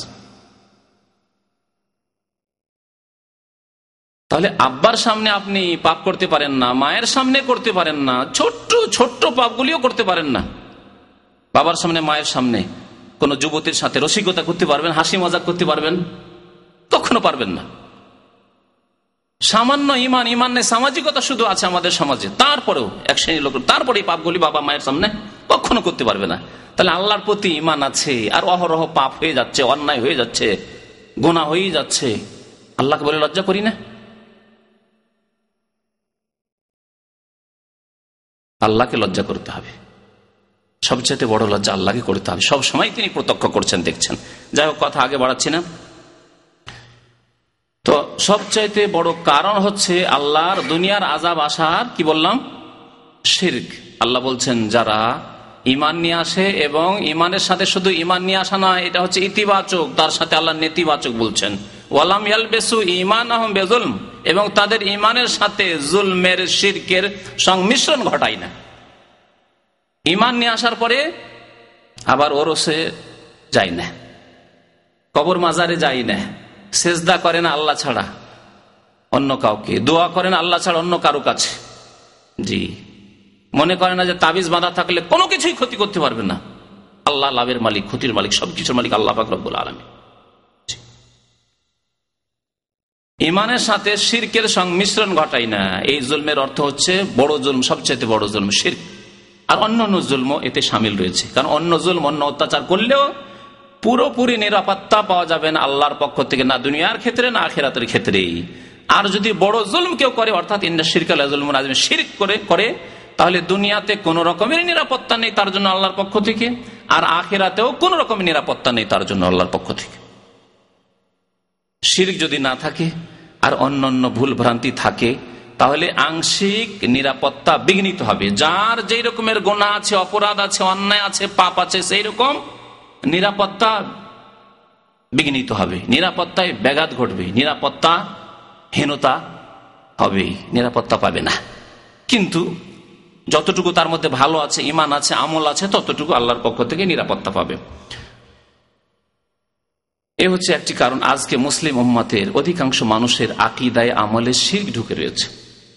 তাহলে আব্বার সামনে আপনি পাপ করতে পারেন না, মায়ের সামনে করতে পারেন না, ছোট্ট ছোট্ট পাপগুলিও করতে পারেন না। বাবার সামনে মায়ের সামনে কোন যুবতীর সাথে রসিকতা করতে পারবেন, হাসি মজাক করতে পারবেন? কখনো পারবেন না। সামান্য ঈমান নেই, সামাজিকতা শুধু আছে আমাদের সমাজে, তারপরেও এক শ্রেণীর লোক তারপরে এই পাপগুলি বাবা মায়ের সামনে কখনো করতে পারবে না। তাহলে আল্লাহর প্রতি ঈমান আছে, আর অহরহ পাপ হয়ে যাচ্ছে, অন্যায় হয়ে যাচ্ছে, গুনাহ হয়ে যাচ্ছে, আল্লাহকে বলে লজ্জা করি না? আল্লাহকে লজ্জা করতে হবে, সবচেয়ে বড় লজ্জা আল্লাহকে করতে হবে। সব সময় তিনি প্রত্যক্ষ করছেন, দেখছেন। যাই হোক, কথা আগে বাড়াচ্ছি না। তো সবচাইতে বড় কারণ হচ্ছে আল্লাহর দুনিয়ার আযাব আসার, কি বললাম, শিরক। আল্লাহ বলছেন যারা ঈমান নিয়ে আসে, এবং ঈমানের সাথে শুধু ঈমান নিয়ে আসা নয়, এটা হচ্ছে ইতিবাচক, তার সাথে আল্লাহ নেতিবাচক বলছেন, ওয়ালাম ইয়ালবিসু ঈমানাহুম বিযুলম, এবং তাদের ঈমানের সাথে জুলমের শিরকের সংমিশ্রণ ঘটায় না। ঈমান নিয়ে আসার পরে আবার ওরসে যায় না, কবর মাজারে যায় না, সেজদা করে না আল্লাহ ছাড়া অন্য কাউকে, দোয়া করে না আল্লাহ ছাড়া অন্য কারো কাছে। জি, মনে করে না যে তাবিজ বাঁধা থাকলে কোনো কিছুই ক্ষতি করতে পারবে না। আল্লাহ লাভের মালিক, ক্ষতির মালিক, সবকিছুর মালিক আল্লাহ পাক রব্বুল আলামিন। ঈমানের সাথে শিরকের সংমিশ্রণ ঘটায় না। এই জুলমের অর্থ হচ্ছে বড় জুলম, সবচেয়ে বড় জুলম শিরক। আর অন্য জুলমও এতে সামিল রয়েছে, কারণ অন্য জুলম, অন্য অত্যাচার করলেও পুরোপুরি নিরাপত্তা পাওয়া যাবে না আল্লাহর পক্ষ থেকে, না দুনিয়ার ক্ষেত্রে না আখিরাতের ক্ষেত্রে। আর যদি বড় জুলম কেউ করে, অর্থাৎ ইন্না শিরকা লাযুলমুন আযীম, শিরক করে, তাহলে দুনিয়াতে কোন রকমের নিরাপত্তা নেই তার জন্য আল্লাহর পক্ষ থেকে, আর আখিরাতেও কোন রকমের নিরাপত্তা নেই তার জন্য আল্লাহর পক্ষ থেকে। শিরক যদি না থাকে আর অন্যান্য ভুল ভ্রান্তি থাকে, তাহলে আংশিক নিরাপত্তা বিঘ্নিত হবে। যার যেই রকমের গুনাহ আছে, অপরাধ আছে, অন্যায় আছে, পাপ আছে, সেই রকম নিরাপত্তা বিঘ্নিত হবে, নিরাপত্তায় ব্যাঘাত ঘটবে, নিরাপত্তা হীনতা হবে, নিরাপত্তা পাবে না। কিন্তু যতটুকু তার মধ্যে ভালো আছে, ঈমান আছে, আমল আছে, ততটুকু আল্লাহর পক্ষ থেকে নিরাপত্তা পাবে। এ হচ্ছে একটি কারণ। আজকে মুসলিম উম্মতের অধিকাংশ মানুষের আকীদায় আমলে শিরক ঢুকে রয়েছে।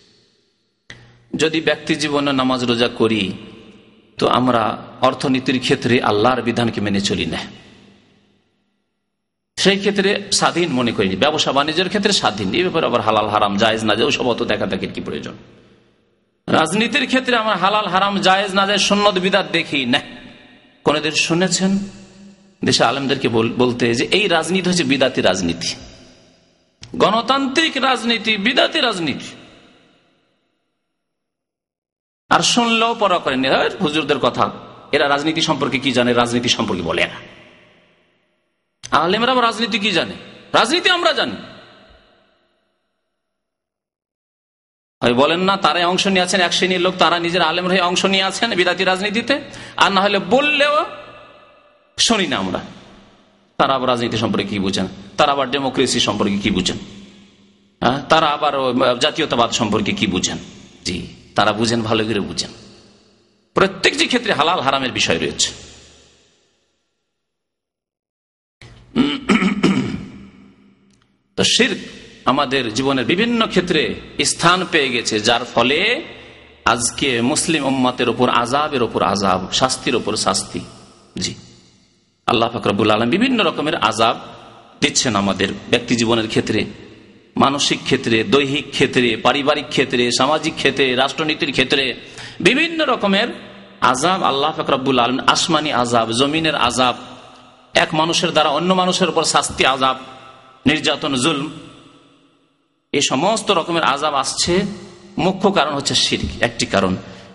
যদি ব্যক্তি জীবনে নামাজ রোজা করি, তো আমরা অর্থনীতির ক্ষেত্রে আল্লাহর বিধানকে মেনে চলি না, সেই ক্ষেত্রে স্বাধীন মনে করি। ব্যবসা বাণিজ্যের ক্ষেত্রে স্বাধীন, এই ব্যাপারে আবার হালাল হারাম জায়েজ না জায়েজ ওসব অত দেখা দেখার কি প্রয়োজন। রাজনীতির ক্ষেত্রে আমরা হালাল হারাম জায়েজ না জায়েজ সুন্নত বিদআত দেখি না। কোনদিন শুনেছেন দেশে আলেমদেরকে বলতে যে এই রাজনীতি হচ্ছে বিদআতি রাজনীতি? গণতান্ত্রিক রাজনীতি বিদাতি রাজনীতি। আর শুনলেও পরোয়া করেন হুজুরদের কথা, এরা রাজনীতি সম্পর্কে কি জানে, রাজনীতি সম্পর্কে বলে না। আলেমরা রাজনীতি কি জানে, রাজনীতি আমরা জানি। বলেন না তারাই অংশ নিয়ে আছেন, এক শ্রেণীর লোক, তারা নিজের আলেম হয়ে অংশ নিয়ে আছেন বিদাতি রাজনীতিতে। আর না হলে বললেও শুনি না আমরা। তারা আবার রাজনীতি সম্পর্কে কি বুঝেন, তারা আবার ডেমোক্রেসি সম্পর্কে কি বুঝেন, তারা আবার জাতীয়তাবাদ সম্পর্কে কি বুঝেন। জি, তারা বুঝেন, ভালো করে বুঝেন। প্রত্যেকটি ক্ষেত্রে হালাল হারামের বিষয় রয়েছে। তো শিরক আমাদের জীবনের বিভিন্ন ক্ষেত্রে স্থান পেয়ে গেছে, যার ফলে আজকে মুসলিম উম্মতের উপর আযাবের উপর আযাব, শাস্তির উপর শাস্তি। জি, আল্লাহ পাক রব্বুল আলামিন বিভিন্ন রকমের আযাব দিচ্ছেন আমাদের ব্যক্তি জীবনের ক্ষেত্রে, মানসিক ক্ষেত্রে, দৈহিক ক্ষেত্রে, পারিবারিক ক্ষেত্রে, সামাজিক ক্ষেত্রে, রাষ্ট্রনীতির ক্ষেত্রে বিভিন্ন রকমের আযাব আল্লাহ পাক রব্বুল আলামিন, আসমানি আযাব, জমিনের আযাব, এক মানুষের দ্বারা অন্য মানুষের উপর শাস্তি, আযাব, নির্যাতন, জুলম, এই সমস্ত রকমের আযাব আসছে। মুখ্য কারণ হচ্ছে শিরক, একটি কারণ।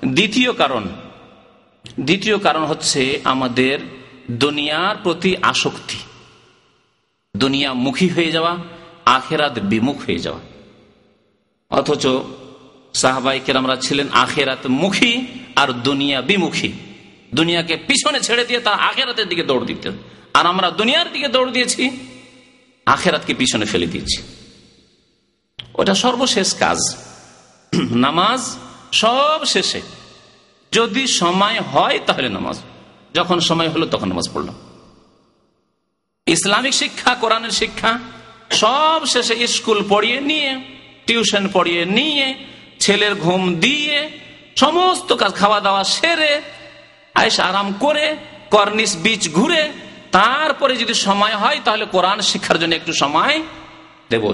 দ্বিতীয় কারণ হচ্ছে আমাদের দুনিয়ার প্রতি আসক্তি, দুনিয়ামুখী হয়ে যাওয়া, আখেরাত বিমুখ হয়ে যাওয়া। অথচ সাহাবায়ে কেরামরা ছিলেন আখেরাত মুখী আর দুনিয়া বিমুখী। দুনিয়াকে পিছনে ছেড়ে দিয়ে তারা আখেরাতের দিকে দৌড় দিতেন, আর আমরা দুনিয়ার দিকে দৌড় দিয়েছি, আখেরাতকে পিছনে ফেলে দিয়েছি। ওটা সর্বশেষ কাজ। নামাজ সব শেষে, যদি সময় হয় তাহলে নামাজ, যখন সময় হলো তখন নামাজ পড়লাম। ইসলামিক শিক্ষা, কোরআনের শিক্ষা সব শেষে, স্কুল পড়িয়ে নিয়ে, টিউশন পড়িয়ে নিয়ে, ছেলের ঘুম দিয়ে, সমস্ত কাজ খাওয়া দাওয়া সেরে, আয়েশ আরাম করে, কর্নিশ বিচ ঘুরে, তারপরে যদি সময় হয় তাহলে কোরআন শিক্ষার জন্য একটু সময় দেব।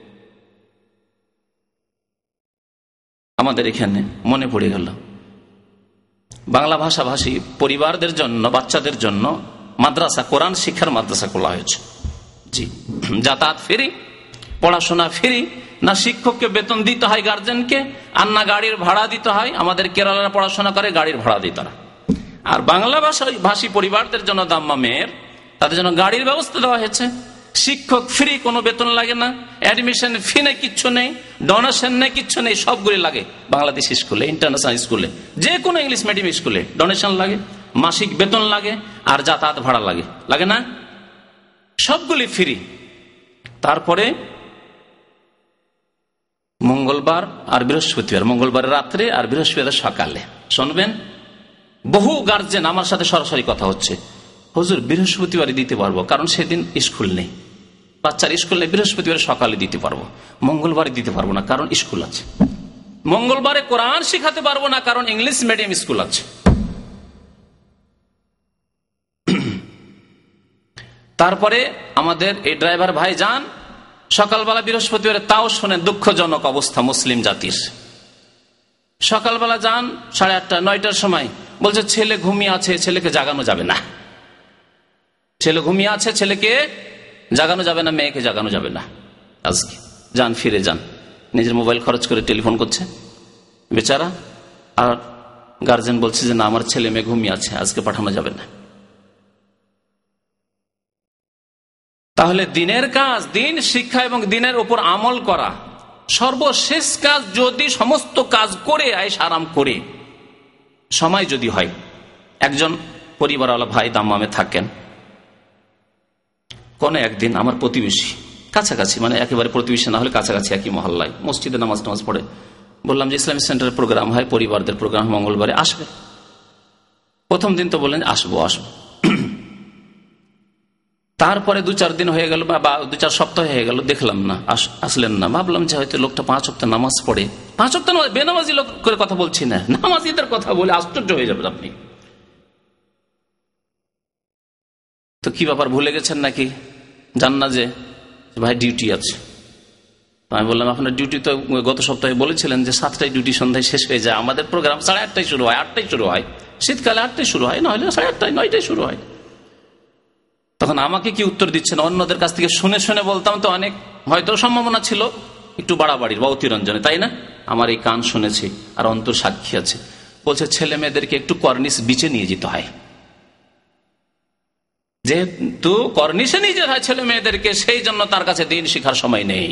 আমাদের এখানে মনে পড়ে গেল, বাংলা ভাষাভাষী পরিবারদের জন্য, বাচ্চাদের জন্য মাদ্রাসা, কোরআন শিক্ষার মাদ্রাসা খোলা হয়েছে। জি, যাতায়াত ফ্রি, পড়াশোনা ফ্রি, না শিক্ষককে বেতন দিতে হয় গার্জেনকে, আর না গাড়ির ভাড়া দিতে হয়। আমাদের কেরালারা পড়াশোনা করে, গাড়ির ভাড়া দিতে হয়। আর বাংলা ভাষী পরিবারদের জন্য দাম্মামের, তাদের জন্য গাড়ির ব্যবস্থা দেওয়া হয়েছে। শিক্ষক ফ্রি, কোনো বেতন লাগে না, অ্যাডমিশন ফি নেই, কিচ্ছু নেই, ডোনেশন নেই, কিচ্ছু নেই। সবগুলি লাগে বাংলাদেশ স্কুলে, ইন্টারন্যাশনাল স্কুলে, যে কোনো ইংলিশ মিডিয়াম স্কুলে ডোনেশন লাগে, মাসিক বেতন লাগে, আর যাতায়াত ভাড়া লাগে, লাগে না? সবগুলি ফ্রি। তারপরে মঙ্গলবার আর বৃহস্পতিবার, মঙ্গলবার রাত্রে আর বৃহস্পতিবার সকালে, শুনবেন বহু গার্জেন আমার সাথে সরাসরি কথা হচ্ছে, হুজুর বৃহস্পতিবারই দিতে পারবো, কারণ সেদিন স্কুল নেই, বাচ্চার স্কুল নেই, বৃহস্পতিবার সকালে দিতে পারবো, মঙ্গলবারে দিতে পারবো না কারণ স্কুল আছে, মঙ্গলবারে কোরআন শিখাতে পারবো না কারণ ইংলিশ মিডিয়াম স্কুল আছে। তারপরে আমাদের এই ড্রাইভার ভাই যান সকালবেলা বৃহস্পতিবারে, তাও শোনেন দুঃখজনক অবস্থা মুসলিম জাতির। সকালবেলা যান 8:30 9টার সময়, বলছে ছেলে ঘুমিয়ে আছে, ছেলেকে জাগানো যাবে না, ছেলে ঘুমিয়ে আছে, ছেলেকে জাগানো যাবে না, মেয়েকে জাগানো যাবে না। আজকে যান, ফিরে যান, নিজের মোবাইল খরচ করে টেলিফোন করছে বেচারা, আর গার্জেন বলছে যে না, আমার ছেলে মেয়ে ঘুমিয়ে আছে, আজকে পাঠানো যাবে না। তাহলে দিনের কাজ, দিন শিক্ষা এবং দিনের উপর আমল করা সর্বশেষ কাজ। যদি সমস্ত কাজ করে আয়েশ আরাম করে সময় যদি হয়, একজন পরিবারওয়ালা ভাই দাম্মামে থাকেন, কোন একদিন আমার প্রতিবেশী, কাছাকাছি, মানে একেবারে প্রতিবেশী না হলে কাছাকাছি একই মহল্লায়, মসজিদে নামাজ টামাজ পড়ে, বললাম যে ইসলামিক সেন্টারের প্রোগ্রাম হয়, পরিবারদের প্রোগ্রাম, মঙ্গলবারে আসবে। প্রথম দিন তো বললেন আসবো আসবো, তারপরে 2-4 দিন হয়ে গেল বা 2-4 সপ্তাহ হয়ে গেল, দেখলাম না, আসলেন না। ভাবলাম যে হয়তো লোকটা 5 ওয়াক্ত নামাজ পড়ে, 5 ওয়াক্ত নামাজ, বেনামাজি লোক করে কথা বলছি না, নামাজিদের কথা বলে আশ্চর্য হয়ে যাবেন আপনি। তো কি ব্যাপার, ভুলে গেছেন নাকি? জান না যে ভাই ডিউটি আছে? আমি বললাম আপনার ডিউটি তো গত সপ্তাহে বলেছিলেন যে 7টায় ডিউটি, সন্ধ্যায় শেষ হয়ে যায়, আমাদের প্রোগ্রাম 8:30টায় শুরু হয়, 8টায় শুরু হয়, শীতকালে 8টায় শুরু হয়, না হলে 8:30 9টায় শুরু হয়। তখন আমাকে কি উত্তর দিচ্ছেন? অন্যদের কাছ থেকে শুনে শুনে বলতাম তো অনেক হয়তো সম্ভাবনা ছিল একটু বাড়াবাড়ির বা অতিরঞ্জনে, তাই না? আমার এই কান শুনেছে আর অন্তর সাক্ষী আছে। বলছে ছেলে মেয়েদেরকে একটু কর্নিশ বিচে নিয়ে যেতে হয়, যেহেতু কর্নিশে নিয়ে যেতে হয় ছেলে মেয়েদেরকে, সেই জন্য তার কাছে দিন শিখার সময় নেই।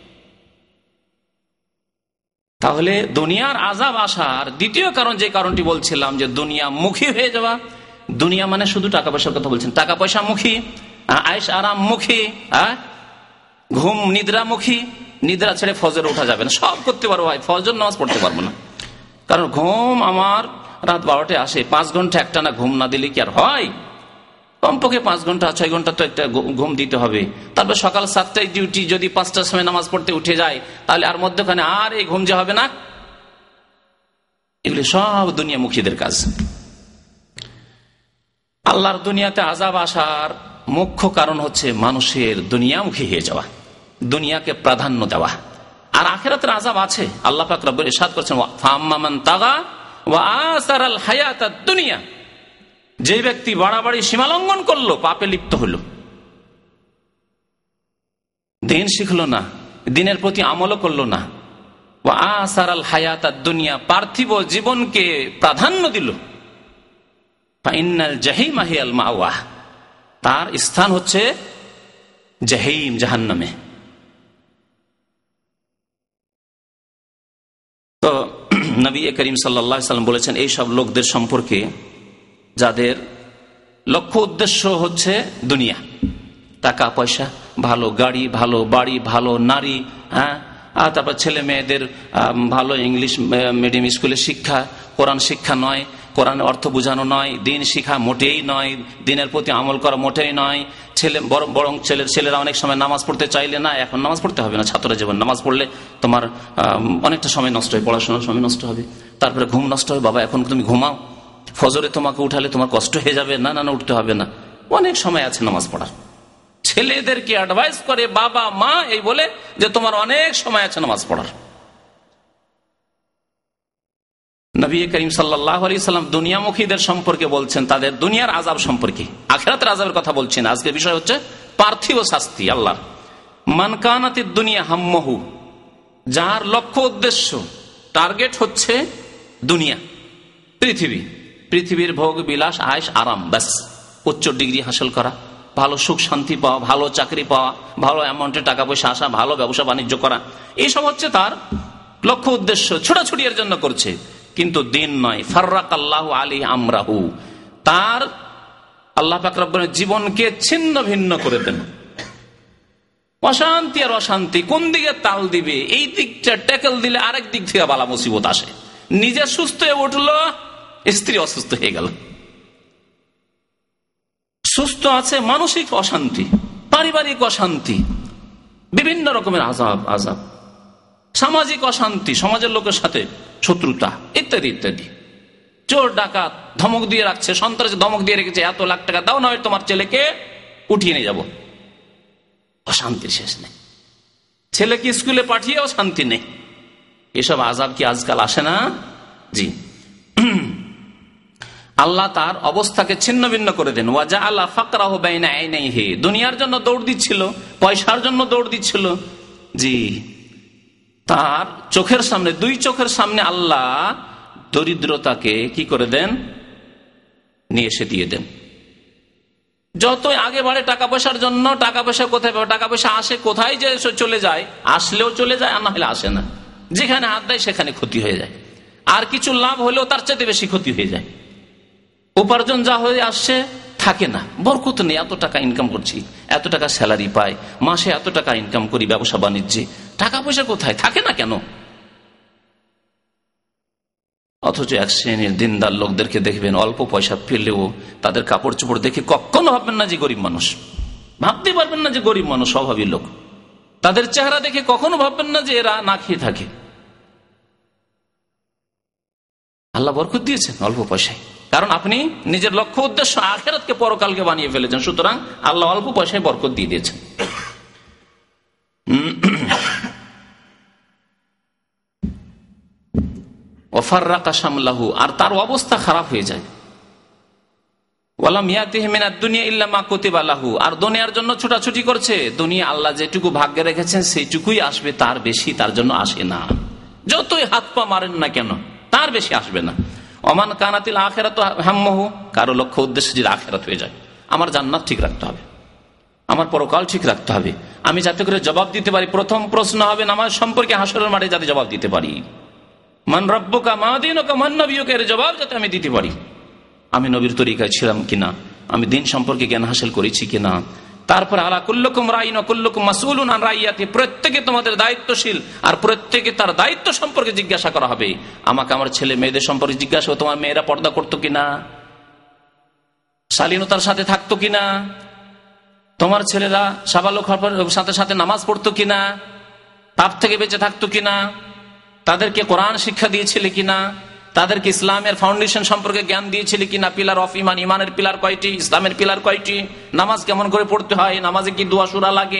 তাহলে দুনিয়ার আযাব আসার দ্বিতীয় কারণ, যে কারণটি বলছিলাম, যে দুনিয়া মুখী হয়ে যাওয়া। দুনিয়া মানে শুধু টাকা পয়সার কথা বলছেন, টাকা পয়সা মুখী, আয়েশ আরাম মুখী, ঘুম নিদ্রা মুখী। নিদ্রা ছেড়ে ফজরে ওঠা যাবে না, সব করতে পারবো ভাই, ফজর নামাজ পড়তে পারবো না, কারণ ঘুম আমার রাত 12টায় আসে। 5 ঘন্টা একটানা ঘুম না দিলে কি আর হয়? কমপক্ষে 5 ঘন্টা 6 ঘন্টা তো একটা ঘুম দিতে হবে। তারপর সকাল 7টায় ডিউটি, যদি 5টার সময় নামাজ পড়তে উঠে যায়, তাহলে আর মধ্যখানে আর এই ঘুম যে হবে না। এগুলি সব দুনিয়ামুখীদের কাজ। আল্লাহর দুনিয়াতে আযাব আসার মুখ্য কারণ হচ্ছে মানুষের দুনিয়ামুখী হয়ে যাওয়া, দুনিয়াকে প্রাধান্য দেওয়া। আর আখিরাতের আযাব আছে। আল্লাহ পাক রব্বুল ইরশাদ করেছেন, ফাম্মা মান তাগা ওয়া আসারাল হায়াতাদ দুনিয়া, যে ব্যক্তি বাড়াবাড়ি সীমালঙ্ঘন করলো, পাপে লিপ্ত হলো, দিন শিখলো না, দিনের প্রতি আমলও করলো না, ওয়া আসারাল হায়াতাদ দুনিয়া, পার্থিব জীবনকে প্রাধান্য দিল, ফাইন্নাল জাহিমা হিয়াল মাওয়া, তার স্থান হচ্ছে জাহিম, জাহান্নামে। তো নবী করিম সাল্লাল্লাহু আলাইহি ওয়াসাল্লাম বলেছেন এই সব লোকদের সম্পর্কে, যাদের লক্ষ্য উদ্দেশ্য হচ্ছে দুনিয়া, টাকা পয়সা, ভালো গাড়ি, ভালো বাড়ি, ভালো নারী, আর তারপর ছেলে মেয়েদের ভালো ইংলিশ মিডিয়াম স্কুলে শিক্ষা, কোরআন শিক্ষা নয়, কোরআন অর্থ বোঝানো নয়, দিন শিক্ষা মোটেই নয়, দিনের প্রতি আমল করা মোটেই নয়। বরং ছেলেরা অনেক সময় নামাজ পড়তে চাইলে, না এখন নামাজ পড়তে হবে না, ছাত্র জীবন, নামাজ পড়লে তোমার অনেকটা সময় নষ্ট হয়, পড়াশোনার সময় নষ্ট হবে, তারপরে ঘুম নষ্ট হবে, বাবা এখন তুমি ঘুমাও, ফজরে তোমাকে উঠালে তোমার কষ্ট হয়ে যাবে, না না উঠতে হবে না, অনেক সময় আছে নামাজ পড়ার। ছেলেদেরকে অ্যাডভাইস করে বাবা মা এই বলে যে তোমার অনেক সময় আছে নামাজ পড়ার। নবী করিম সাল্লাল্লাহু আলাইহি সাল্লাম দুনিয়ামুখীদের সম্পর্কে বলছেন, তাদের দুনিয়ার আযাব সম্পর্কে, আখিরাতের আযাবের কথা বলছেন। আজকের বিষয় হচ্ছে পার্থিব শাস্তি আল্লাহর। মান কানাতিদ দুনিয়া হাম্মহু, যার লক্ষ্য উদ্দেশ্য টার্গেট হচ্ছে দুনিয়া, পৃথিবীর ভোগ বিলাস, আয়েশ আরাম, ব্যাস, উচ্চ ডিগ্রি হাসিল করা, ভালো সুখ শান্তি পাওয়া, ভালো চাকরি পাওয়া, ভালো অ্যামাউন্টে টাকা পয়সা আসা, ভালো ব্যবসা বাণিজ্য করা, এইসব হচ্ছে তার লক্ষ্য উদ্দেশ্য, ছোটাছুটি এর জন্য করছে, কিন্তু দিন নয়। ফাররাকাল্লাহু আলাইহি আমরাহু, তার আল্লাহ পাক রব্বুল জীবনকে ছিন্ন ভিন্ন করে দেন। অশান্তি আর অশান্তি, কোন দিকে তাল দিবে, এই দিকটা ট্যাকেল দিলে আরেক দিক থেকে বালা মুসিবত আসে। নিজে সুস্থ হয়ে উঠলো, স্ত্রী অসুস্থ হয়ে গেল, সুস্থ আছে, মানসিক অশান্তি, পারিবারিক অশান্তি, বিভিন্ন রকমের আযাব, সামাজিক অশান্তি, সমাজের লোকের সাথে শত্রুতা, ইত্যাদি ইত্যাদি। চোর ডাকাত ধমক দিয়ে রাখছে, সন্ত্রাসী ধমক দিয়ে রেখেছে, এত লাখ টাকা দাও না হয় তোমার ছেলেকে উঠিয়ে নিয়ে যাব, অশান্তির শেষ নেই। ছেলেকে স্কুলে পাঠিয়েও শান্তি নেই। এসব আযাব কি আজকাল আসে না? জি। আল্লাহ তার অবস্থাকে ছিন্ন ভিন্ন করে দেন। ওয়াজআলা ফাকরাহু বাইনা আইনাইহি, দুনিয়ার জন্য দৌড় দিচ্ছিল, পয়সার জন্য দৌড় দিচ্ছিল, জি, তার চোখের সামনে, দুই চোখের সামনে আল্লাহ দরিদ্রতাকে কি করে দেন, নিয়ে এসে দিয়ে দেন। যতই আগে বাড়ে টাকা পয়সার জন্য, টাকা পয়সা কোথায় পাবে, টাকা পয়সা আসে কোথায়, যে চলে যায়, আসলেও চলে যায়, আর না হলে আসে না। যেখানে হাত দেয় সেখানে ক্ষতি হয়ে যায়, আর কিছু লাভ হলেও তার চাইতে বেশি ক্ষতি হয়ে যায়। উপার্জন যা হয়ে আসছে থাকে না, বরকত নেই। এত টাকা ইনকাম করছি, এত টাকা স্যালারি পাই, মাসে এত টাকা ইনকাম করি ব্যবসা বাণিজ্যে, টাকা পয়সা কোথায়, থাকে না কেন? অথচ এক শ্রেণীর দিনদার লোকদেরকে দেখবেন অল্প পয়সা পেলেও তাদের কাপড় চোপড় দেখে কখনো ভাববেন না যে গরিব মানুষ, ভাবতে পারবেন না যে গরিব মানুষ, স্বভাবী লোক। তাদের চেহারা দেখে কখনো ভাববেন না যে এরা না খেয়ে থাকে। আল্লাহ বরকত দিয়েছেন অল্প পয়সায়, কারণ আপনি নিজের লক্ষ্য উদ্দেশ্য আখিরাতকে পরকালকে বানিয়ে ফেলেছেন, সুতরাং আল্লাহ অল্প পয়সায় বরকত দিয়ে দিয়েছেন। ওয়াফাররাকা শামলাহু, আর তার অবস্থা খারাপ হয়ে যায়। ওয়ালাম ইয়াতিহি মিনাদ দুনিয়া ইল্লা মা কুতিবা লাহু, আর দুনিয়ার জন্য ছোটাছুটি করছে। দুনিয়া আল্লাহ যেটুকু ভাগ্যে রেখেছেন সেইটুকুই আসবে, তার বেশি তার জন্য আসে না। যতই হাত পা মারেন না কেন তার বেশি আসবে না। ওমান কানাতিল আখিরাতু হাম্মহু, কারো লক্ষ্য উদ্দেশ্য যদি আখিরাত হয়ে যায়, আমার জান্নাত ঠিক রাখতে হবে, আমার পরকাল ঠিক রাখতে হবে, আমি যাতে করে জবাব দিতে পারি। প্রথম প্রশ্ন হবে নামাজ সম্পর্কে হাসরের মাঠে, যাতে জবাব দিতে পারি। মান রব্বুকা মা দীনুকা মান নবিয়ুকা, এর জবাব যাতে আমি দিতে পারি। আমি নবীর তরিকায় ছিলাম কিনা, আমি দিন সম্পর্কে জ্ঞান হাসিল করেছি কিনা। তারপর আলা কুল্লুকুম রাইন ওয়া কুল্লুকুম মাসউলুন আন রাইয়াতি, প্রত্যেকে তোমাদের দায়িত্বশীল আর প্রত্যেকে তার দায়িত্ব সম্পর্কে জিজ্ঞাসা করা হবে। আমাকে আমার ছেলে মেয়েদের সম্পর্কে জিজ্ঞাসা হবে, তোমার মেয়েরা পর্দা করতো কিনা, শালীনতার সাথে থাকতো কিনা, তোমার ছেলেরা সাবালক হওয়ার সাথে সাথে নামাজ পড়তো কিনা, পাপ থেকে বেঁচে থাকতো কিনা, তাদেরকে কোরআন শিক্ষা দিয়েছিলে কিনা, তাদেরকে ইসলামের ফাউন্ডেশন সম্পর্কে জ্ঞান দিয়েছিলে কিনা, পিলার অফ ইমান, ইমানের পিলার কয়টি, ইসলামের পিলার কয়টি, নামাজ কেমন করে পড়তে হয়, নামাজে কি দোয়া সূরা লাগে,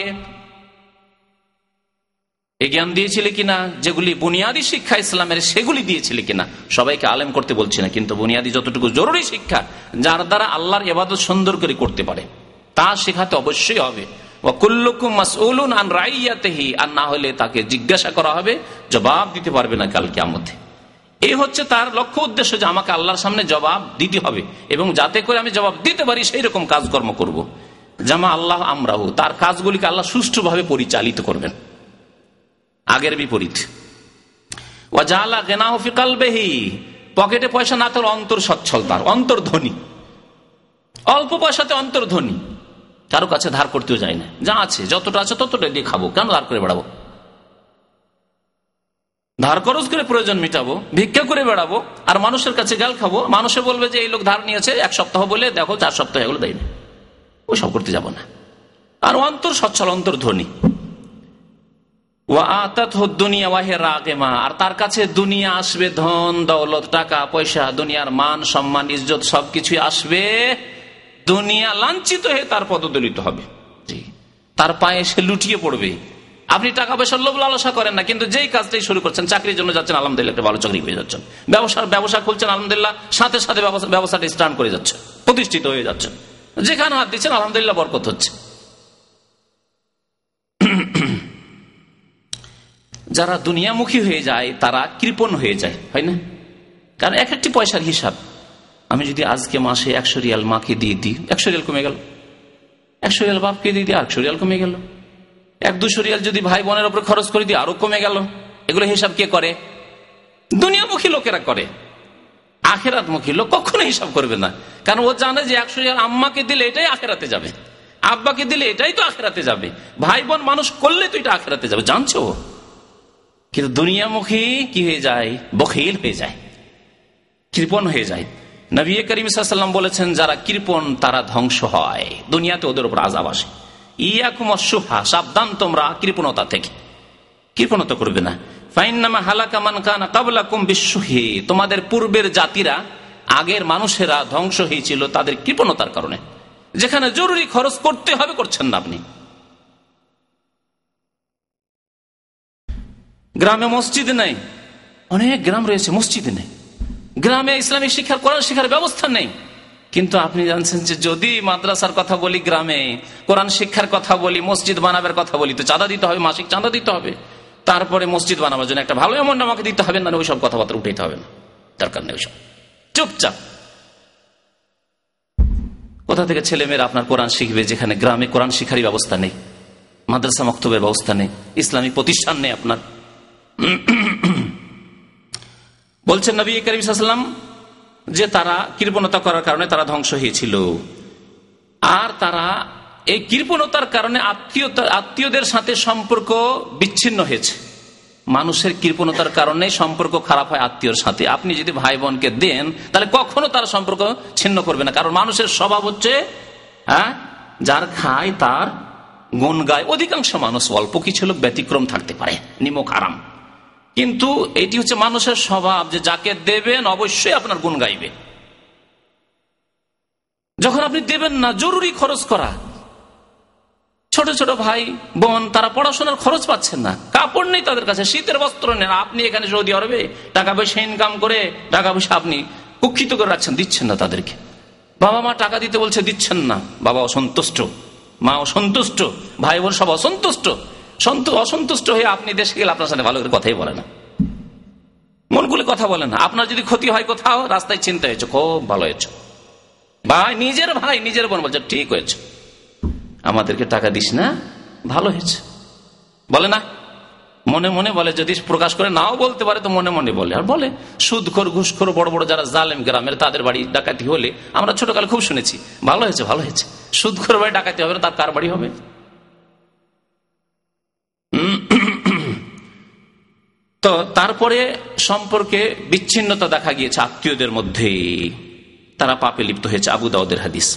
এই জ্ঞান দিয়েছিলে কিনা। যেগুলি বুনিয়াদী শিক্ষা ইসলামের সেগুলি দিয়েছিলে কিনা। সবাইকে আলেম করতে বলছি না, কিন্তু বুনিয়াদী যতটুকু জরুরি শিক্ষা, যার দ্বারা আল্লাহর ইবাদত সুন্দর করে করতে পারে, তা শেখাতে অবশ্যই হবে। ওয়া কুল্লুকুম মাসউলুন আন রাইয়াতিহি, আর না হলে তাকে জিজ্ঞাসা করা হবে, জবাব দিতে পারবে না কাল কিয়ামতে। এই হচ্ছে তার লক্ষ্য উদ্দেশ্য, যে আমাকে আল্লাহর সামনে জবাব দিতে হবে, এবং যাতে করে আমি জবাব দিতে পারি সেই রকম কাজকর্ম করব। জামা আল্লাহ আমরাহু, তার কাজগুলিকে আল্লাহ সুষ্ঠুভাবে পরিচালিত করবেন। আগের বিপরীত, ওয়া জাআলা গিনাহু ফি কলবিহি, পকেটে পয়সা না থাকলে অন্তর সচ্ছল, তার অন্তর ধনী, অল্প পয়সাতে অন্তর ধনী, কারো কাছে ধার করতেও যায় না, যা আছে যতটা আছে ততটা দিয়ে খাবো, কেন ধার করে বেড়াবো, ধার খরচ করে প্রয়োজন মিটাবো, ভিক্ষা করে বেড়াবো, আর মানুষের কাছে গাল খাবো। মানুষে বলবে যে এই লোক ধার নিয়েছে 1 সপ্তাহ, বলে দেখো 4 সপ্তাহ এগুলো দেয়নি, ওসব করতে যাব না। আর অন্তর সচ্ছল, অন্তর ধনী। ওয়া আতাতহু দুনিয়া ওয়া হিয়া রাগিমা, আর তার কাছে দুনিয়া আসবে, ধন দৌলত, টাকা পয়সা, দুনিয়ার মান সম্মান ইজ্জত সবকিছুই আসবে। দুনিয়া লাঞ্ছিত হয়ে তার পদদলিত হবে, তার পায়ে সে লুটিয়ে পড়বে। আপনি টাকা পয়সার লোভ লালসা করেন না, কিন্তু যেই কাজটাই শুরু করছেন, চাকরির জন্য যাচ্ছেন, আলহামদুলিল্লাহ একটা ভালো চাকরি পেয়ে যাচ্ছেন, ব্যবসা খুলছেন, আলহামদুলিল্লাহ সাথে সাথে ব্যবসাটা স্টার্ট করে যাচ্ছে, প্রতিষ্ঠিত হয়ে যাচ্ছে, যেখানে হাত দিচ্ছেন আলহামদুলিল্লাহ বরকত হচ্ছে। যারা দুনিয়ামুখী হয়ে যায় তারা কৃপণ হয়ে যায়, হয় না? কারণ এক একটি পয়সার হিসাব, আমি যদি আজকে মাসে 100 রিয়াল মাকে দিয়ে দিই, 100 রিয়াল কমে গেল, 100 রিয়াল বাপকে দিয়ে দিই, 100 রিয়াল কমে গেল, 100-200 রিয়াল যদি ভাই বোনের উপর খরচ করে দিই, আরো কমে গেল। এগুলো হিসাব কে করে? দুনিয়ামুখী লোকেরা করে। আখেরাতমুখী লোক কখনো হিসাব করবে না, কারণ ও জানে যে 100 রিয়াল আম্মাকে দিলে এটাই আখেরাতে যাবে, আব্বাকে দিলে এটাই তো আখেরাতে যাবে, ভাই বোন মানুষ করলে তো এটা আখেরাতে যাবে, জানছো। কিন্তু দুনিয়ামুখী কি হয়ে যায়? বখিল হয়ে যায়, কৃপণ হয়ে যায়। নবী করিম সাল্লাল্লাহু আলাইহি ওয়াসাল্লাম বলেছেন, যারা কৃপণ তারা ধ্বংস হয়, দুনিয়াতে ওদের উপর আযাব আসে। ইয়াকুম আশ-শুহা, সাবধান তোমরা কৃপণতা থেকে, কৃপণতা করবে না। ফাইন্নামা হালাকা মান কানা ক্বাবলাকুম বিশ-শুহি, তোমাদের পূর্বের জাতিরা, আগের মানুষেরা ধ্বংস হয়েছিল তাদের কৃপণতার কারণে। যেখানে জরুরি খরচ করতে হবে করছেন না আপনি। গ্রামে মসজিদ নেই, অনেক গ্রাম রয়েছে মসজিদ নেই, গ্রামে ইসলামিক শিক্ষার কোরআন শিক্ষার ব্যবস্থা নেই, কিন্তু আপনি জানছেন যে যদি মাদ্রাসার কথা বলি, গ্রামে কোরআন শিক্ষার কথা বলি, মসজিদ বানাবার কথা বলি, তো চাঁদা দিতে হবে, মাসিক চাঁদা দিতে হবে, তারপরে মসজিদ বানাবার জন্য একটা ভালো অ্যামাউন্ট আমাকে দিতে হবে, না ওইসব কথাবার্তা উঠাইতে হবে না, দরকার নেই ওইসব, চুপচাপ। কোথা থেকে ছেলে মেয়েরা আপনার কোরআন শিখবে, যেখানে গ্রামে কোরআন শিক্ষারই ব্যবস্থা নেই, মাদ্রাসা মক্তবের ব্যবস্থা নেই, ইসলামিক প্রতিষ্ঠান নেই আপনার। বলছেন নবী করিম সাল্লাল্লাহু আলাইহি ওয়াসাল্লাম যে তারা কৃপণতা করার কারণে তারা ধ্বংস হয়েছিল, আর তারা এই কৃপণতার কারণে আত্মীয়দের সাথে সম্পর্ক বিচ্ছিন্ন হয়েছে। মানুষের কৃপণতার কারণে সম্পর্ক খারাপ হয় আত্মীয়র সাথে। আপনি যদি ভাই বোনকে দেন তাহলে কখনো তার সম্পর্ক ছিন্ন করবে না, কারণ মানুষের স্বভাব হচ্ছে যার খায় তার গুণ গায়। অধিকাংশ মানুষ, অল্প কিছু লোক ব্যতিক্রম থাকতে পারে, নিমক আরাম, কিন্তু এটি হচ্ছে মানুষের স্বভাব যে যাকে দেবেন অবশ্যই আপনার গুণ গাইবে। যখন আপনি দেবেন না, জরুরি খরচ করা, ছোট ছোট ভাই বোন তারা পড়াশোনার খরচ পাচ্ছেন না, কাপড় নেই তাদের কাছে, শীতের বস্ত্র নেন, আপনি এখানে সৌদি আরবে টাকা পয়সা ইনকাম করে টাকা পয়সা আপনি কুক্ষিত করে রাখছেন, দিচ্ছেন না তাদেরকে। বাবা মা টাকা দিতে বলছে, দিচ্ছেন না, বাবা অসন্তুষ্ট, মা অসন্তুষ্ট, ভাই বোন সব অসন্তুষ্ট। অসন্তুষ্ট হয়ে আপনি দেশে গেলে আপনার সাথে ভালো করে কথাই বলে না, মন খুলে কথা বলে না। আপনার যদি ক্ষতি হয় কোথাও, রাস্তায় চিন্তা হয়েছে, খুব ভালো হয়েছে, ভাই নিজের বোন বলছে ঠিক হয়েছে, আমাদেরকে টাকা দিস না, ভালো হয়েছে, বলে না, মনে মনে বলে। যদি প্রকাশ করে নাও বলতে পারে তো মনে মনে বলে। আর বলে সুদখোর, ঘুষখোর, বড় বড় যারা জালেম গ্রামের, তাদের বাড়ি ডাকাতি হলে আমরা ছোটকালে খুব শুনেছি, ভালো হয়েছে, ভালো হয়েছে। সুদখোর বাড়ি ডাকাতি হবে না, তার কার বাড়ি হবে? তো তারপরে সম্পর্কে বিচ্ছিন্নতা দেখা গিয়েছে আত্মীয়দের মধ্যে, তারা পাপে লিপ্ত হয়েছে। আবু দাউদের হাদিস।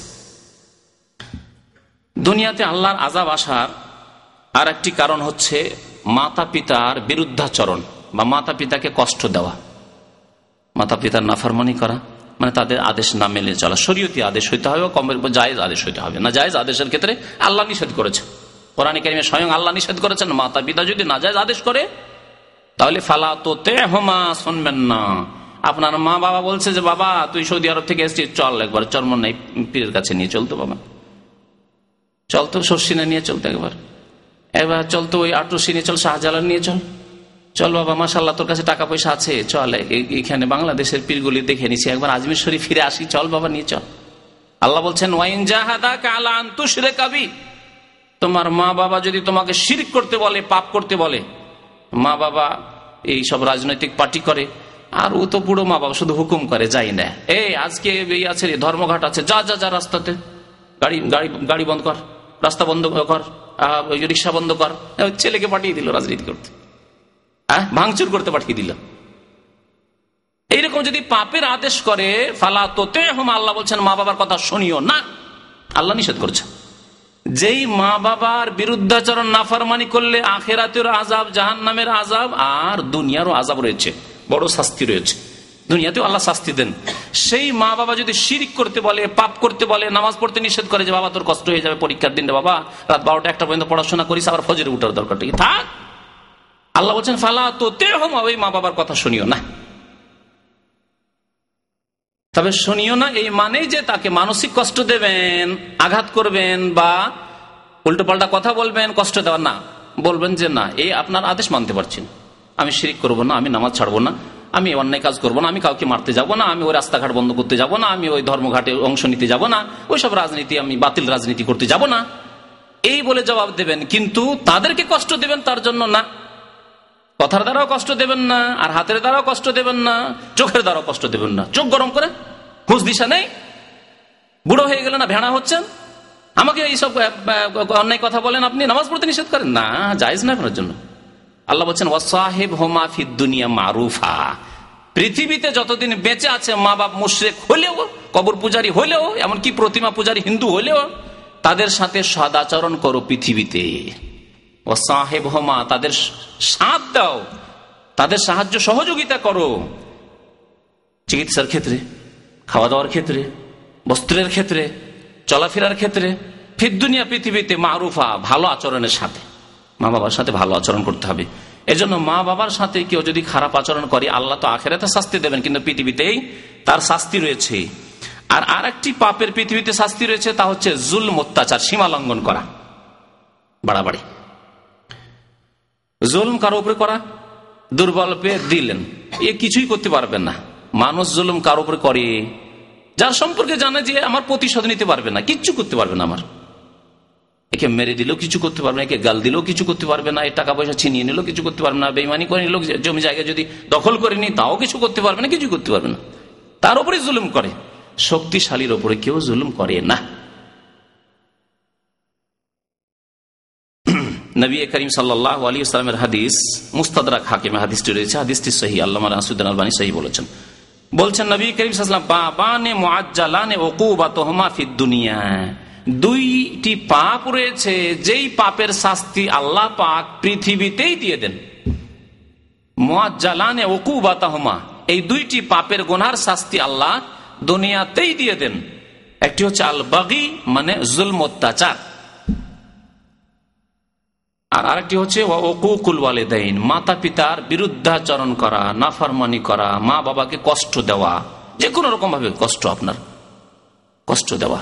দুনিয়াতে আল্লাহর আযাব আসার আর একটি কারণ হচ্ছে মাতা পিতার বিরুদ্ধাচরণ বা মাতা পিতাকে কষ্ট দেওয়া, মাতা পিতার নাফরমানি করা, মানে তাদের আদেশ না মেনে চলা। শরীয়তি আদেশ হইতে হবে, কমের জায়েজ আদেশ হইতে হবে। না জায়েজ আদেশের ক্ষেত্রে আল্লাহ নিষেধ করেছে, কোরআনে কারিমে স্বয়ং আল্লাহ নিষেধ করেছেন। মাতা পিতা যদি না জায়েজ আদেশ করে তাহলে ফালা তো তেহমা, শুনবেন না। আপনার মা বাবা বলছে যে বাবা তুই সৌদি আরব থেকে এসেছিস, চল একবার চরমনাই পীরের কাছে নিয়ে চলতো, বাবা চলতো, শর্ষিনা নিয়ে চলতো, এবার চলতো ওই আটরসি নিয়ে চল, শাহজালাল নিয়ে চল বাবা, মাশাআল্লাহ তোর কাছে টাকা পয়সা আছে, চল এখানে বাংলাদেশের পীরগুলি দেখে নিছি, একবার আজমির শরীফ ফিরে আসি, চল বাবা নিয়ে চল। আল্লাহ বলছেন ওয়াইন জাহাদাকা আলা আন তুশরিকা বি, তোমার মা বাবা যদি তোমাকে শিরক করতে বলে, পাপ করতে বলে। মা বাবা এই সব রাজনৈতিক পার্টি করে, আর ও তো পুরো মা বাবা শুধু হুকুম করে, যাই না, এই আজকে এই আছে ধর্মঘাট আছে, যা রাস্তাতে গাড়ি বন্ধ কর, রাস্তা বন্ধ কর, রিক্সা বন্ধ কর, ছেলেকে পাঠিয়ে দিল রাজনীতি করতে, ভাঙচুর করতে পাঠিয়ে দিল। এইরকম যদি পাপের আদেশ করে, ফালা তো তেহম, আল্লাহ বলছেন মা বাবার কথা শুনিও না, আল্লাহ নিষেধ করছে। যেই মা বাবার বিরুদ্ধাচরণ, নাফরমানি করলে আখিরাতের আযাব, জাহান্নামের আযাব আর দুনিয়ারও আযাব রয়েছে, বড় শাস্তি রয়েছে। দুনিয়াতেও আল্লাহ শাস্তি দেন। সেই মা বাবা যদি শিরক করতে বলে, পাপ করতে বলে, নামাজ পড়তে নিষেধ করে, যে বাবা তোর কষ্ট হয়ে যাবে পরীক্ষার দিনটা, বাবা রাত 12টা 1টা পর্যন্ত পড়াশোনা করিস, আবার ফজরে উঠার দরকার, ঠিক থাক। আল্লাহ বলছেন ফালা তো তেহম, ওই মা বাবার কথা শুনিও না। তবে শুনিও না এই মানেই যে তাকে মানসিক কষ্ট দেবেন, আঘাত করবেন বা উল্টোপাল্টা কথা বলবেন, কষ্ট দেওয়ার না। বলবেন যে না, এই আপনার আদেশ মানতে পারছি না, আমি শিরক করবো না, আমি নামাজ ছাড়বো না, আমি অন্যায় কাজ করবো না, আমি কাউকে মারতে যাব না, আমি ওই রাস্তাঘাট বন্ধ করতে যাব না, আমি ওই ধর্মঘাটে অংশ নিতে যাব না, ওইসব রাজনীতি, আমি বাতিল রাজনীতি করতে যাব না, এই বলে জবাব দেবেন। কিন্তু তাদেরকে কষ্ট দেবেন তার জন্য না, কথার দ্বারাও কষ্ট দেবেন না, আর হাতের দ্বারাও কষ্ট দেবেন না, চোখের দ্বারাও কষ্ট দেবেন না। চোখ গরম করে, হুঁশ দিশা নেই, বুড়ো হয়ে গেলে না ভেড়া হচ্ছেন, আমাকে এইসব অন্যায় কথা বলেন, আপনি নামাজ পড়তে নিষেধ করেন, না, জায়েজ না আপনার জন্য। আল্লাহ বলছেন ওয়াসাহিবহুমা ফিদ দুনিয়া মারুফা, পৃথিবীতে যতদিন বেঁচে আছে মা বাপ মুশরিক হলেও, কবর পূজারী হলেও, এমনকি প্রতিমা পূজারী হিন্দু হলেও, তাদের সাথে সদাচরণ করো পৃথিবীতে। ওয়াসাহিবহুমা, তাদের সাথ দাও, তাদের সাহায্য সহযোগিতা করো, চিকিৎসার ক্ষেত্রে, খাওয়া দাওয়ার ক্ষেত্রে, বস্ত্রের ক্ষেত্রে, চলাফেরার ক্ষেত্রে, ফিদ দুনিয়া পৃথিবীতে মারুফা, ভালো আচরণের সাথে। মা বাবার সাথে ভালো আচরণ করতে হবে। এজন্য মা বাবার সাথে কেউ যদি খারাপ আচরণ করে, আল্লাহ তো আখিরাতে শাস্তি দেবেন, কিন্তু পৃথিবীতেই তার শাস্তি রয়েছে। আর একটি পাপের পৃথিবীতে শাস্তি রয়েছে, তা হচ্ছে জুলম, অত্যাচার, সীমা লঙ্ঘন করা, বাড়াবাড়ি। জুলম কারো উপরে করা, দুর্বল পেয়ে দিলেন, এ কিছুই করতে পারবেন না। মানুষ জুলুম কারো উপরে করে, যার সম্পর্কে জানে যে আমার প্রতিশোধ নিতে পারবে না, কিচ্ছু করতে পারবে না, আমার একে মেরে দিলেও কিছু করতে পারবে না, একে গাল দিলেও কিছু করতে পারবে না, এই টাকা পয়সা ছিনিয়ে নিলেও কিছু করতে পারবে না, বেইমানি করে নিল, জমি জায়গা যদি দখল করে নি তাও কিছু করতে পারবে না, কিছু করতে পারবে না, তার উপরে জুলুম করে। শক্তিশালীর উপরে কেউ জুলুম করে না। নবী করিম সাল্লাল্লাহু আলাইহি ওয়াসাল্লামের হাদিস, মুস্তাদরাক হাকিমে হাদিসটি রয়েছে, হাদিসটি সহিহ, আল্লামা নাসিরুদ্দিন আলবানী সহিহ বলেছেন। বলছেন নবী করিম সাল্লাল্লাহু আলাইহি ওয়াসাল্লাম, বাবানে মুআজ্জালানে উকুবাতুহুমা ফিদ দুনিয়া, দুইটি পাপ রয়েছে যেই পাপের শাস্তি আল্লাহ পাক পৃথিবীতেই দিয়ে দেন। মুআজ্জালানে উকুবাতুহুমা, এই দুইটি পাপের গুনার শাস্তি আল্লাহ দুনিয়াতেই দিয়ে দেন। একটি হচ্ছে আল বাগী, মানে জুলম, অত্যাচার, আর আরেকটি হচ্ছে উকুকুল ওয়ালিদাইন, মাতা পিতার বিরুদ্ধাচরণ করা, নাফরমানি করা, মা বাবাকে কষ্ট দেওয়া, যে কোনো রকম ভাবে কষ্ট, আপনার কষ্ট দেওয়া।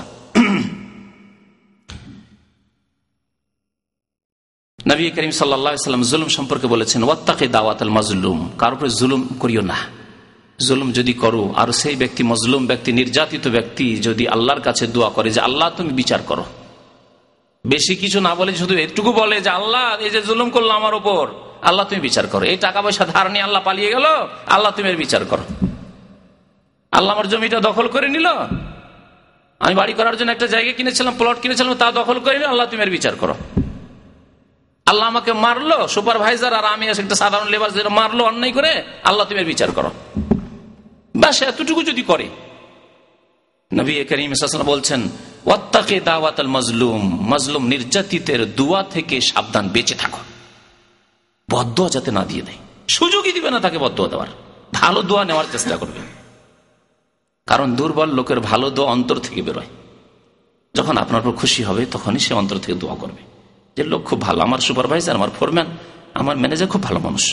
নবী করিম সাল্লাল্লাহু আলাইহি ওয়াসাল্লাম জুলুম সম্পর্কে বলেছেন, ওয়াত্তাকি দাওয়াতাল মাজলুম, কার উপরে জুলুম করিও না। জুলুম যদি করো, আর সেই ব্যক্তি মজলুম ব্যক্তি, নির্যাতিত ব্যক্তি যদি আল্লাহর কাছে দোয়া করে যে আল্লাহ তুমি বিচার করো, বেশি কিছু না বলে শুধু এটুকু বলে যে আল্লাহ এই যে জুলুম করলো আমার উপর, আল্লাহ তুমি বিচার করো। এই টাকা পয়সা ধার নিয়ে আল্লাহ পালিয়ে গেল, আল্লাহ তুমি এর বিচার করো। আল্লাহ আমার জমিটা দখল করে নিল, আমি বাড়ি করার জন্য একটা জায়গা কিনেছিলাম, প্লট কিনেছিলাম, তা দখল করে নিল, আল্লাহ তুমি এর বিচার করো। আল্লাহ আমাকে মারলো, সুপারভাইজার আর আমি একটা সাধারণ লেবার, যেটা মারলো অন্যায় করে, আল্লাহ তুমি এর বিচার করো। বাস এতটুকু যদি করে, নবী করিম সাল্লাল্লাহু আলাইহি ওয়াসাল্লাম বলছেন, ওয়াত্তাকি দাওয়াতাল মাজলুম, মাজলুম নির্যাতিতের দোয়া থেকে সাবধান, বেঁচে থাকো। বদদোয়া যাতে না দিয়ে দেয়, সুযোগই দিবে না তাকে বদদোয়া দেওয়ার, ভালো দোয়া নেওয়ার চেষ্টা করবে। কারণ দুর্বল লোকের ভালো দোয়া অন্তর থেকে বেরোয়। যখন আপনার উপর খুশি হবে তখনই সে অন্তর থেকে দোয়া করবে যে লোক খুব ভালো, আমার সুপারভাইজার, আমার ফোরম্যান, আমার ম্যানেজার খুব ভালো মানুষ।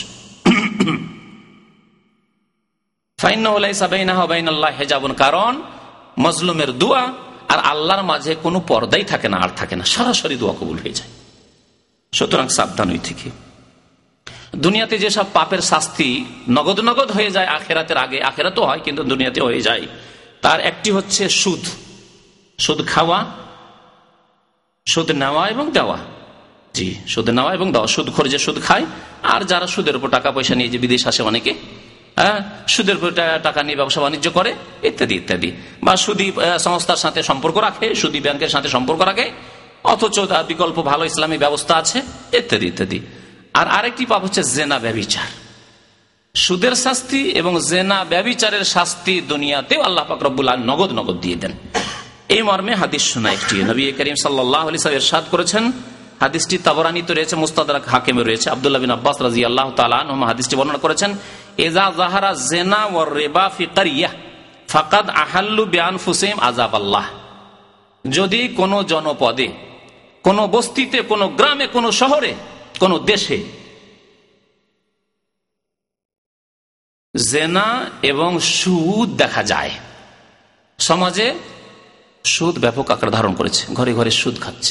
কারণ মজলুমের দোয়া আর আল্লাহর মাঝে কোনো পর্দাই থাকে না, আর থাকে না, সরাসরি দোয়া কবুল হয়ে যায়। সুতরাং সাবধান ওই থেকে। দুনিয়াতে যেসব পাপের শাস্তি নগদ নগদ হয়ে যায় আখেরাতের আগে, আখেরাতও হয় কিন্তু দুনিয়াতে হয়ে যায়, তার একটি হচ্ছে সুদ, সুদ খাওয়া, সুদ নেওয়া এবং দেওয়া। জি, সুদ নেওয়া এবং দেওয়া, সুদ খোর যে সুদ খায়, আর যারা সুদের উপর টাকা পয়সা নিয়ে যে বিদেশ আসে অনেকে, সুদের উপর টাকা নিয়ে ব্যবসা বাণিজ্য করে, ইত্যাদি ইত্যাদি, বা সুদী সংস্থার সাথে সম্পর্ক রাখে, সুদী ব্যাংকের সাথে সম্পর্ক রাখে, অথচ তার বিকল্প ভালো ইসলামী ব্যবস্থা আছে, ইত্যাদি ইত্যাদি। আর আরেকটি পাপ হচ্ছে জেনা ব্যভিচার। সুদের শাস্তি এবং জেনা ব্যভিচারের শাস্তি দুনিয়াতেও আল্লাহ পাক রব্বুল আলামিন নগদ নগদ দিয়ে দেন। এই মর্মে হাদিস শোনা একটি, নবী করিম সাল্লাল্লাহু আলাইহি ওয়াসাল্লাম ইরশাদ করেছেন, হাদিসটি তাবরানীতে রয়েছে, মুস্তাদরাক হাকিমে রয়েছে, আব্দুল্লাহ বিন আব্বাস রাদিয়াল্লাহু তাআলা আনহু হাদিসটি বর্ণনা করেছেন, ইযা যাহারা জিনা ওয়ার রিবা ফি কারিয়াহ ফাকাদ আহাল্লু বিআনফুসিহিম আযাবাল্লাহ। যদি কোন জনপদে, কোন বস্তিতে, কোন গ্রামে, কোন শহরে, কোন দেশে জেনা এবং সুদ দেখা যায়, সমাজে সুদ ব্যাপক আকার ধারণ করেছে, ঘরে ঘরে সুদ খাচ্ছে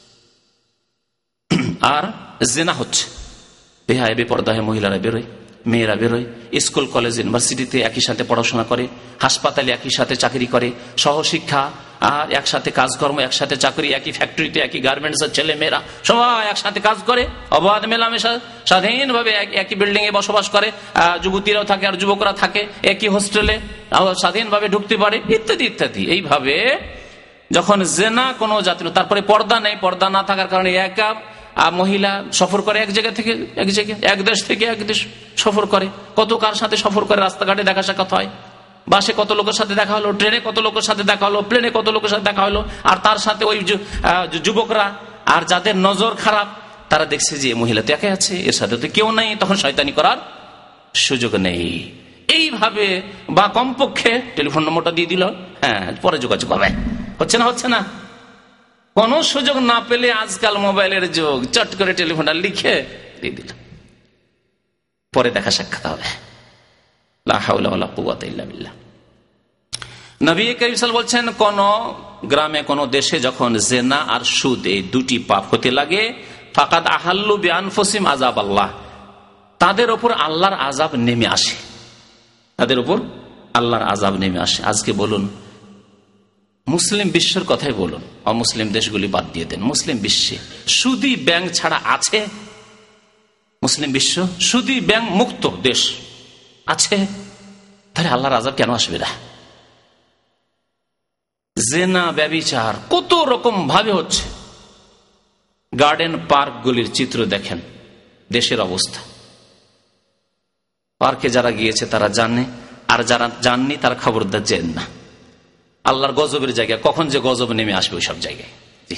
আর জেনা হচ্ছে, বেহায়া বেপরদাহে মহিলারা বেরোয়, মেয়েরা বেরোয়, স্কুল কলেজ ইউনিভার্সিটিতে একই সাথে পড়াশোনা করে, হাসপাতালে একই সাথে চাকরি করে, সহশিক্ষা আর একসাথে কাজকর্ম, একসাথে চাকরি, একই ফ্যাক্টরিতে, একই গার্মেন্টস এর ছেলে মেয়েরা সবাই একসাথে কাজ করে, অবাধ মেলামেশা, স্বাধীনভাবে একই বিল্ডিং এ বসবাস করে, যুবতীরাও থাকে আর যুবকরা থাকে একই হোস্টেলে, স্বাধীনভাবে ঢুকতে পারে, ইত্যাদি ইত্যাদি। এইভাবে যখন জেনা কোনো জাতির, তারপরে পর্দা নেই, পর্দা না থাকার কারণে একা মহিলা সফর করে এক জায়গা থেকে এক জায়গায়, এক দেশ থেকে এক দেশ সফর করে, কত কার সাথে সফর করে, রাস্তাঘাটে দেখা সাক্ষাৎ হয়, বাসে কত লোকের সাথে দেখা হলো, ট্রেনে কত লোকের সাথে দেখা হলো, প্লেনে কত লোকের সাথে দেখা হলো, আর তার সাথে ওই যুবকরা আর যাদের নজর খারাপ তারা দেখছে যে মহিলা তো একাই আছে, এর সাথে তো কেউ নাই, তখন শয়তানি করার সুযোগ নেই। এইভাবে বা কমপক্ষে টেলিফোন নম্বরটা দিয়ে দিল, হ্যাঁ পরে যোগাযোগ হবে, হচ্ছে না, হচ্ছে না। কোন সুযোগ না পেলে আজকাল মোবাইলের যুগ, চট করে টেলিফোনটা লিখে দিয়ে দিল, পরে দেখা সাক্ষাৎ হবে। লা হাওলা ওয়ালা কুওয়াতা ইল্লা বিল্লাহ। নবী করিম সাল্লাল্লাহু আলাইহি ওয়াসাল্লাম বলছেন, কোন গ্রামে, কোন দেশে যখন জেনা আর সুদ এই দুটি পাপ হতে লাগে, ফাকাদ আহাল্লু বিআনফুসিহিম আযাবাল্লাহ, তাদের উপর আল্লাহর আযাব নেমে আসে, তাদের উপর আল্লাহর আযাব নেমে আসে। আজকে বলুন, মুসলিম বিশ্বের কথাই বলুন, অমুসলিম দেশগুলি বাদ দিয়ে দেন, মুসলিম বিশ্বে সুদী ব্যাংক ছাড়া আছে? মুসলিম বিশ্ব সুদী ব্যাংক মুক্ত দেশ আছে? তাহলে আল্লাহর আযাব কেন আসবে না? জেনা ব্যভিচার কত রকম ভাবে হচ্ছে। গার্ডেন পার্ক গুলির চিত্র দেখেন, দেশের অবস্থা। পার্কে যারা গিয়েছে তারা জানে, আর যারা জাননি তারা খবরদার যেন না। আল্লাহর গজবের জায়গা, কখন যে গজব নেমে আসবে ওই সব জায়গায়।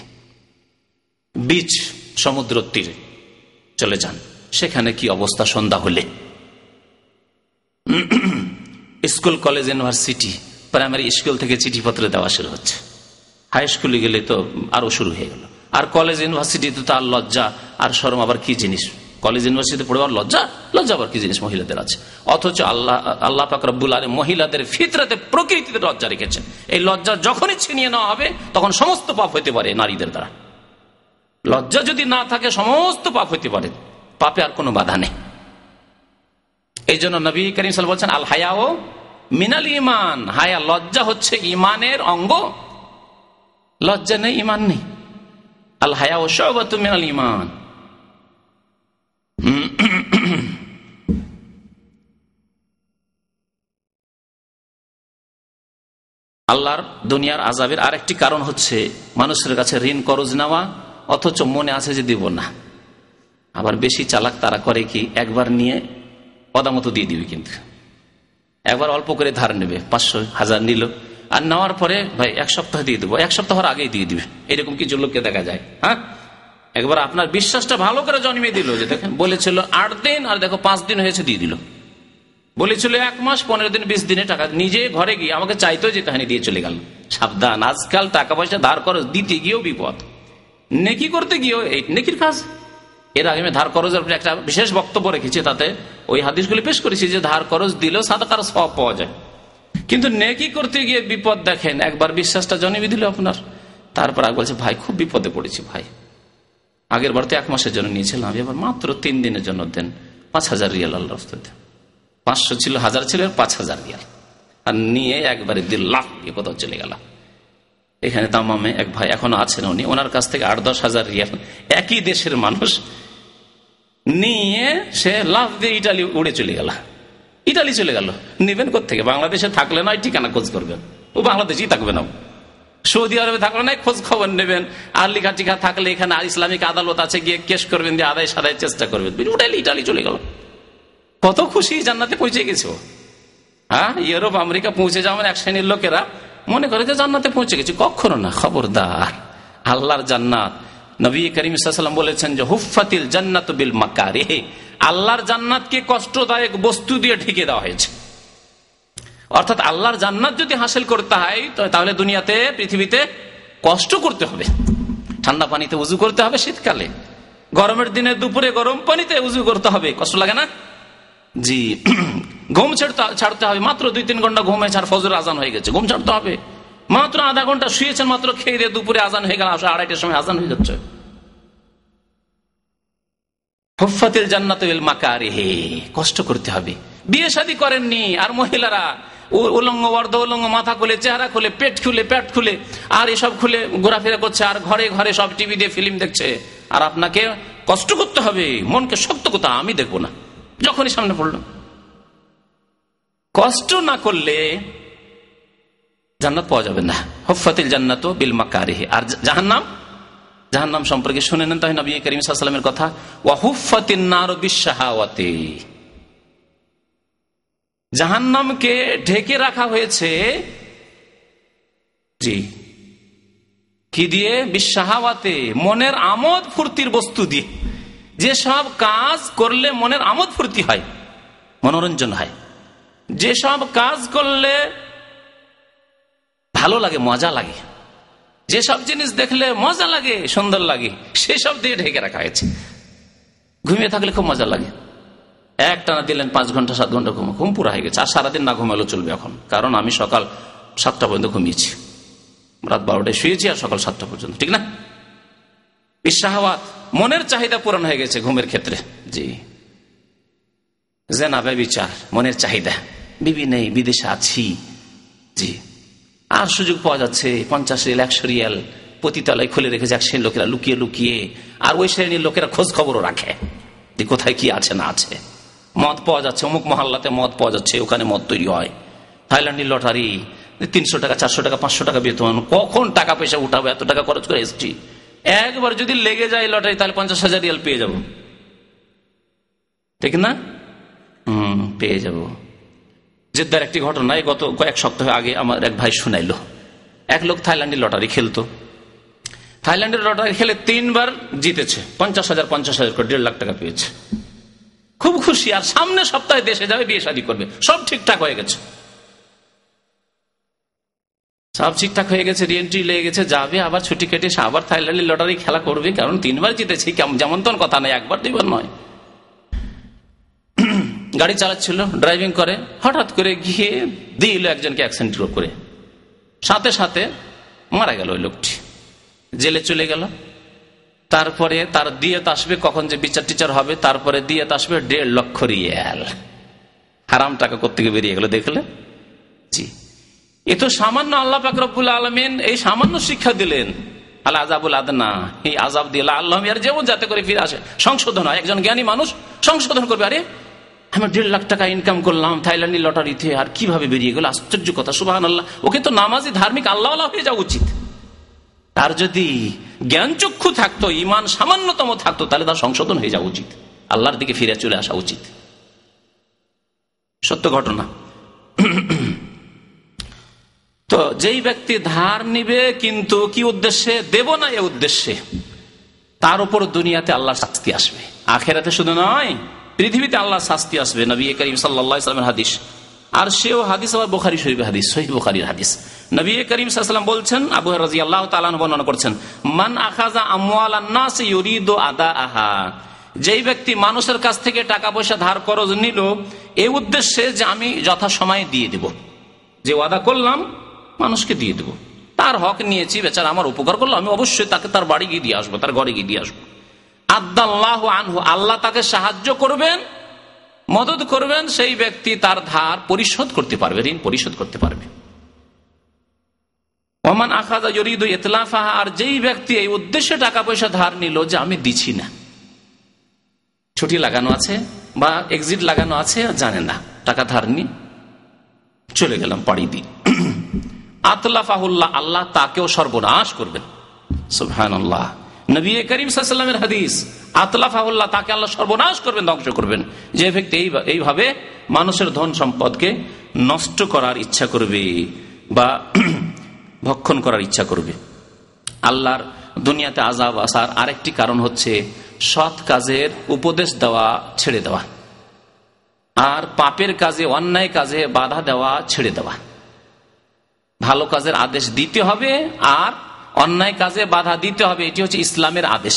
বিচ, সমুদ্র তীরে চলে যান, সেখানে কি অবস্থা সন্ধ্যা হলে। School college university, primary school থেকে চিঠিপত্র দেওয়া শুরু হচ্ছে, হাই স্কুলে গেলে তো আরো শুরু হয়ে গেল, আর কলেজ ইউনিভার্সিটিতে তো আর লজ্জা আর শরম আবার কি জিনিস কলেজ ইউনিভার্সিটিতে পড়ে লজ্জা আবার কি জিনিস মহিলাদের আছে। অথচ আল্লাহ পাক রব্বুল আলামিন মহিলাদের ফিতরাতে, প্রকৃতিতে লজ্জা রেখেছেন। এই লজ্জা যখনই ছিনিয়ে নেওয়া হবে তখন সমস্ত পাপ হইতে পারে নারীদের দ্বারা। লজ্জা যদি না থাকে সমস্ত পাপ হইতে পারে, পাপে আর কোনো বাধা নেই। এই জন্য নবী করিম সাল্লাল্লাহু আলাইহি ওয়াসাল্লাম বলছেন, আল হায়াও মিনাল ঈমান, হায়া লজ্জা হচ্ছে ঈমানের অঙ্গ। লজ্জা নেই ঈমান নেই। আল হায়াও শুবাতুম মিনাল ঈমান। আল্লাহর দুনিয়ার আযাবের আরেকটি কারণ হচ্ছে মানুষের কাছে ঋণ করজ নেওয়া, অথচ মনে আছে যে দিব না। আবার বেশি চালাক তারা করে কি, একবার নিয়ে পদামতো দিয়ে দিবে, কিন্তু একবার অল্প করে ধার নেবে, 500-1000 নিল, আর নেওয়ার পরে ভাই 1 সপ্তাহ দিয়ে দেবো, 1 সপ্তাহের আগেই দিয়ে দিবে। এরকম কিছু লোককে দেখা যায়। হ্যাঁ, একবার আপনার বিশ্বাসটা ভালো করে জন্মিয়ে দিল যে দেখেন বলেছিল 8 দিন, আর দেখো 5 দিন হয়েছে দিয়ে দিল। বলেছিল 1 মাস, 15 দিন, 20 দিনে টাকা নিজে ঘরে গিয়ে আমাকে চাইতো যে কাহিনী দিয়ে চলে গেল। সাবধান, আজকাল টাকা পয়সা ধার খরচ দিতে গিয়েও বিপদ, নেকি করতে গিয়েও এই নেকির কাজ। এর আগে আমি ধার খরচের একটা বিশেষ বক্তব্য রেখেছি, তাতে ওই হাদিসগুলি পেশ করেছি যে ধার খরচ দিলেও সাদাকার সওয়াব পাওয়া যায়, কিন্তু নেকি করতে গিয়ে বিপদ। দেখেন একবার বিশ্বাসটা জন্মিয়ে দিল আপনার, তারপর আগে বলছে ভাই খুব বিপদে পড়েছি ভাই, আগের বার তো 1 মাসের জন্য নিয়েছিলাম, এবার মাত্র 3 দিনের জন্য দেন, 5000 রিয়াল আল্লাহর রাস্তায় দেন। 500 ছিল, 1000 ছিল, 5000 রিয়াল, আর নিয়ে একবারে 1.5 লাখ কোথাও চলে গেল। এখানে তামামে এক ভাই এখনো আছেন, উনি ওনার কাছ থেকে 8-10 হাজার রিয়াল, একই দেশের মানুষ, নিয়ে সে লাভ দিয়ে ইটালি উড়ে চলে গেল। ইটালি চলে গেল, নিবেন কোত্থেকে? বাংলাদেশে থাকলে নয় ঠিকানা খোঁজ করবেন, ও বাংলাদেশেই থাকবে না। সৌদি আরবে থাকলে নয় খোঁজ খবর নেবেন, আর লিখা টিখা থাকলে এখানে আর ইসলামিক আদালত আছে, গিয়ে কেস করবেন, দিয়ে আদায় সাদায় চেষ্টা করবেন। ইটালি চলে গেল, কত খুশি, জান্নাতে পৌঁছে গেছে। হ্যাঁ, ইউরোপ আমেরিকা পৌঁছে যাওয়ার এক শ্রেণীর লোকেরা মনে করে যে জান্নাতে পৌঁছে গেছে, কখনো না। খবরদার, আল্লাহর জান্নাত, নবী করিম সাল্লাল্লাহু আলাইহি ওয়াসাল্লাম বলেছেন যে হুফফাতিল জান্নাতু বিল মাকারিহ, আল্লাহর জান্নাতকে কষ্টদায়ক বস্তু দিয়ে ঢেকে দেওয়া হয়েছে। অর্থাৎ আল্লাহর জান্নাত যদি হাসিল করতে হয় তাহলে দুনিয়াতে, পৃথিবীতে কষ্ট করতে হবে। ঠান্ডা পানিতে উযু করতে হবে শীতকালে, গরমের দিনে দুপুরে গরম পানিতে উযু করতে হবে, কষ্ট লাগে না? জি, ঘুম ছাড়তে হবে, মাত্র 2-3 ঘন্টা ঘুমে ছাড়, ফজর আজান হয়ে গেছে, ঘুম ছাড়তে হবে। মাত্র আধা ঘন্টা শুয়েছেন, মাত্র খেয়ে দিয়ে দুপুরে আজান হয়ে গেল, 2:30টার সময় আজান হয়ে যাচ্ছে। হুফফাতিল জান্নাতু বিল মাকারিহ, কষ্ট করতে হবে। বিয়ে শাদী করেননি, আর মহিলারা উলঙ্গ অর্ধ উলঙ্গ, মাথা খুলে, চেহারা খুলে, পেট খুলে আর এসব খুলে ঘোরাফেরা করছে, আর ঘরে ঘরে সব টিভি দিয়ে ফিল্ম দেখছে। আর আপনাকে কষ্ট করতে হবে, মনকে শক্ত করতে, আমি দেখবো না। যখনই সামনে পড়ল, কষ্ট না করলে জান্নাত পাওয়া যাবে না। হুফফাতিল জান্নাতু বিল মাকারিহ। আর জাহান্নাম সম্পর্কে শুনে নেন তাই নবী করিম সাল্লাল্লাহু আলাইহি ওয়াসাল্লামের কথা, ওয়া হুফফাতিন নারু বিশ-শাহাওয়াতি, জাহান্নামকে ঢেকে রাখা হয়েছে জি কি দিয়ে? বিশ-শাহাওয়াতে, মনের আমোদ ফুর্তির বস্তু দিয়ে। যেসব কাজ করলে মনের আমোদ ফুর্তি হয়, মনোরঞ্জন হয়, যেসব কাজ করলে ভালো লাগে, মজা লাগে, যেসব জিনিস দেখলে মজা লাগে, সুন্দর লাগে, সেসব দিয়ে ঢেকে রাখা হয়েছে। ঘুমিয়ে থাকলে খুব মজা লাগে, একটানা দিলেন 5 ঘন্টা 7 ঘন্টা ঘুম পুরো হয়ে গেছে, আর সারাদিন না ঘুমালেও চলবে এখন, কারণ আমি সকাল 7টা পর্যন্ত ঘুমিয়েছি, রাত 12টায় শুয়েছি, আর সকাল 7টা পর্যন্ত, ঠিক না? বিশ-শাহাওয়াত, মনের চাহিদা পূরণ হয়ে গেছে ঘুমের ক্ষেত্রে। জি, জেনা, ব্যভিচার, মনের চাহিদা, বিবি নেই, বিদেশে আছি, জি, আর সুযোগ পাওয়া যাচ্ছে 50 রিয়াল 100 রিয়াল পতিতালয় খুলে রেখেছে এক শ্রেণীর লোকেরা লুকিয়ে, আর ওই শ্রেণীর লোকেরা খোঁজ খবরও রাখে যে কোথায় কি আছে না আছে। মদ পাওয়া যাচ্ছে, অমুক মহল্লাতে মদ পাওয়া যাচ্ছে, ওখানে মদ তৈরি হয়। থাইল্যান্ডের লটারি, 300 টাকা 400 টাকা 500 টাকা বেতন, কখন টাকা পয়সা উঠাবো, এত টাকা খরচ করে এসছি। একবার যদি লেগে যায় লটারি, তাহলে 50,000 রিয়াল পেয়ে যাব, ঠিক না? পেয়ে যাব। জেদ্দার একটি ঘটনা, গত কয়েক সপ্তাহ আগে আমার এক ভাই শুনাইলো। এক লোক থাইল্যান্ডের লটারি খেলতো, থাইল্যান্ডের লটারি খেলে 3 বার জিতেছে, 50,000 করে 1.5 লাখ টাকা পেয়েছে, খুব খুশি। আর সামনে সপ্তাহে দেশে যাবে, বিয়ে শাদী করবে, সব ঠিকঠাক হয়ে গেছে, সব ঠিকঠাক হয়ে গেছে, রিএন্ট্রি লেগে গেছে, যাবে আবার ছুটি কেটে আবার থাইল্যান্ডের লটারি খেলা করবে, কারণ 3 বার জিতেছি, যেমন তেমন কথা নয়, 1বার 2বার নয়, গাড়ি চালাচ্ছিল, ড্রাইভিং করে, হঠাৎ করে গিয়ে দিল একজনকে অ্যাক্সিডেন্ট করে, সাথে সাথে মারা গেল ওই লোকটি, জেলে চলে গেল। তারপরে তার দিয়েত আসবে, কখন যে বিচার টিচার হবে, তারপরে দিয়েত আসবে 1.5 লক্ষ রিয়াল। হারাম টাকা কোত্থেকে বেরিয়ে গেল দেখলে। জি, এ তো সামান্য আল্লাহ পাক রব্বুল আলামিন এই সামান্য শিক্ষা দিলেন, আল আযাবুল আদনা, এই আযাব দিয়ে আল্লাহ যেমন যাতে করে ফিরে আসে, সংশোধন হয়। একজন জ্ঞানী মানুষ সংশোধন করবে, আরে আমি 1.5 লাখ টাকা ইনকাম করলাম থাইল্যান্ডি লটারিতে, আর কিভাবে বেরিয়ে গেল, আশ্চর্য কথা, সুবহানাল্লাহ। ওকে তো নামাজি ধার্মিক আল্লাহ হয়ে যাওয়া উচিত। তার যদি জ্ঞান চক্ষু থাকতো, ইমান সামান্যতম থাকতো, তাহলে তার সংশোধন হয়ে যাওয়া উচিত, আল্লাহর দিকে ফিরে চলে আসা উচিত। সত্য ঘটনা। তো যেই ব্যক্তি ধার নিবে কিন্তু কি উদ্দেশ্যে দেব না, এ উদ্দেশ্যে, তার উপর দুনিয়াতে আল্লাহর শাস্তি আসবে, আখেরাতে শুধু নয় পৃথিবীতে আল্লাহর শাস্তি আসবে। নবী করিম সাল্লাল্লাহু আলাইহি ওয়াসাল্লামের হাদিস, আর সেও হাদিস আবার বুখারী শরীফের হাদিস, সহিহ বুখারীর হাদিস। নবী করিম সাল্লাল্লাহু আলাইহি ওয়াসাল্লাম বলছেন, আবু হুরায়রা রাদিয়াল্লাহু তাআলা আনহু বর্ণনা করছেন, মান আখাযা আমওয়ালান নাস ইউরিদু আদাআহা, যেই ব্যক্তি মানুষের কাছ থেকে টাকা পয়সা ধার করজ নিল এই উদ্দেশ্যে যে আমি যথাসময়ে দিয়ে দেব, যে ওয়াদা করলাম মানুষকে দিয়ে দেব, তার হক নিয়েছি, বেচারা আমার উপকার করলো, আমি অবশ্যই তাকে তার বাড়ি গিয়ে দিয়ে আসবো, তার ঘরে গিয়ে দিয়ে আসবো। আদাল্লাহু আনহু, আল্লাহ তাকে সাহায্য করবেন, মদদ করবেন, সেই ব্যক্তি তার ধার পরিশোধ করতে পারবে, ঋণ পরিশোধ করতে পারবে। ওমান আখাযা ইউরিদু ইতলাফাহা, আর যেই ব্যক্তি এই উদ্দেশ্যে টাকা পয়সা ধার নিল যে আমি দিচ্ছি না, ছুটি লাগানো আছে বা এক্সিট লাগানো আছে, জানে না, টাকা ধার নি চলে গেলাম পাড়ি দি, আতলাফাহুল্লাহ, আল্লাহ তাকেও সর্বনাশ করবেন। সুবহানাল্লাহ, নবী করিম সাল্লাল্লাহু আলাইহি ওয়াসাল্লামের হাদিস, আতলাফাহুল্লাহ, তাকে আল্লাহ সর্বনাশ করবেন, ধ্বংস করবেন। যে ব্যক্তি এইভাবে মানুষের ধন সম্পদকে নষ্ট করার ইচ্ছা করবে বা ভক্ষণ করার ইচ্ছা করবে। আল্লাহর দুনিয়াতে আযাব আসার আরেকটি কারণ হচ্ছে সৎ কাজের উপদেশ দেওয়া ছেড়ে দেওয়া, আর পাপের কাজে, অন্যায় কাজে বাধা দেওয়া ছেড়ে দেওয়া। ভালো কাজের আদেশ দিতে হবে আর অন্যায় কাজে বাধা দিতে হবে, এটি হচ্ছে ইসলামের আদেশ।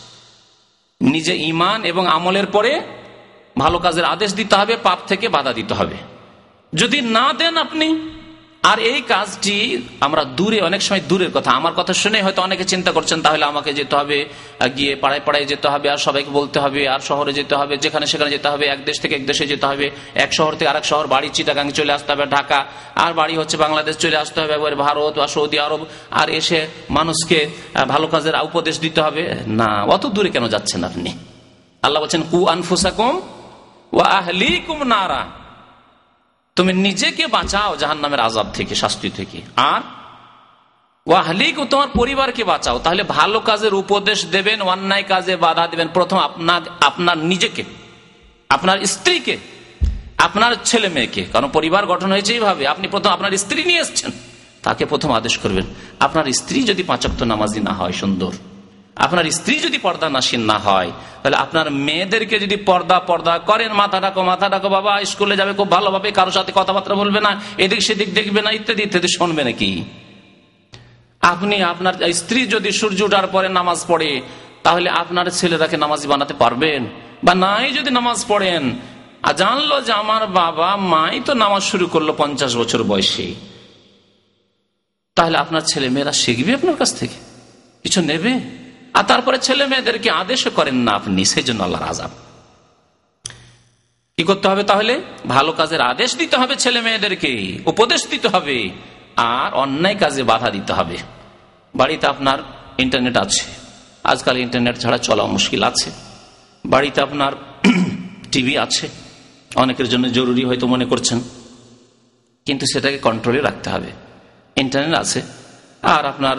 নিজে ঈমান এবং আমলের পরে ভালো কাজের আদেশ দিতে হবে, পাপ থেকে বাধা দিতে হবে। যদি না দেন আপনি, আর এই কাজটি আমরা দূরে, অনেক সময় দূরের কথা, আমার কথা শুনে হয়তো অনেকে চিন্তা করছেন তাহলে আমাকে যেতে হবে, গিয়ে পাড়ায় পাড়ায় যেতে হবে, আর সবাইকে বলতে হবে, আর শহরে যেতে হবে, যেখানে সেখানে যেতে হবে, এক দেশ থেকে এক দেশে যেতে হবে, এক শহর থেকে আরেক শহর, বাড়ি চিটাগাং চলে আসতে হবে ঢাকা, আর বাড়ি হচ্ছে বাংলাদেশ চলে আসতে হবে একবারে ভারত বা সৌদি আরব, আর এসে মানুষকে ভালো কাজের উপদেশ দিতে হবে। না, অত দূরে কেন যাচ্ছেন আপনি? আল্লাহ বলছেন, কু আনফুসাকুম ওয়া আহলিকুম নারা, তুমি নিজেকে বাঁচাও জাহান্নামের আযাব থেকে, শাস্তি থেকে, আর ওয়াহলিক, তোমার পরিবারকে বাঁচাও। তাহলে ভালো কাজের উপদেশ দেবেন, অন্যায় কাজে বাধা দেবেন, প্রথম আপনার নিজেকে, আপনার স্ত্রীকে, আপনার ছেলে মেয়েকে, কারণ পরিবার গঠন হয়েছে এইভাবে। আপনি প্রথম আপনার স্ত্রী নিয়ে এসছেন, তাকে প্রথম আদেশ করবেন। আপনার স্ত্রী যদি 5 ওয়াক্ত নামাজি না হয়, সুন্দর, আপনার স্ত্রী যদি পর্দা নাশিন না হয়, তাহলে আপনার মেয়েদেরকে যদি পর্দা করেন, মাথা ডাকো বাবা, স্কুলে যাবে খুব ভালোভাবে, কারোর সাথে কথাবার্তা বলবে না, এদিক সেদিক দেখবে না, ইত্যাদি ইত্যাদি, শুনবে নাকি? আপনি আপনার স্ত্রী যদি সূর্য ওঠার পরে নামাজ পড়ে, তাহলে আপনার ছেলেটাকে নামাজি বানাতে পারবেন? বা নাই যদি নামাজ পড়েন, আর জানলো যে আমার বাবা মাই তো নামাজ শুরু করলো 50 বছর বয়সে, তাহলে আপনার ছেলে মেয়েরা শিখবে আপনার কাছ থেকে, কিছু নেবে? আর তারপরে ছেলে মেয়েদেরকে আদেশও করেন না আপনি, সেই জন্য আল্লাহর আযাব। কি করতে হবে তাহলে? ভালো কাজের আদেশ দিতে হবে, ছেলে মেয়েদেরকে উপদেশ দিতে হবে, আর অন্যায় কাজে বাধা দিতে হবে। বাড়িতে আপনার ইন্টারনেট আছে, আজকাল ইন্টারনেট ছাড়া চলা মুশকিল আছে। বাড়িতে আপনার টিভি আছে, অনেকের জন্য জরুরি হয়তো মনে করছেন, কিন্তু সেটাকে কন্ট্রোলে রাখতে হবে। ইন্টারনেট আছে আর আপনার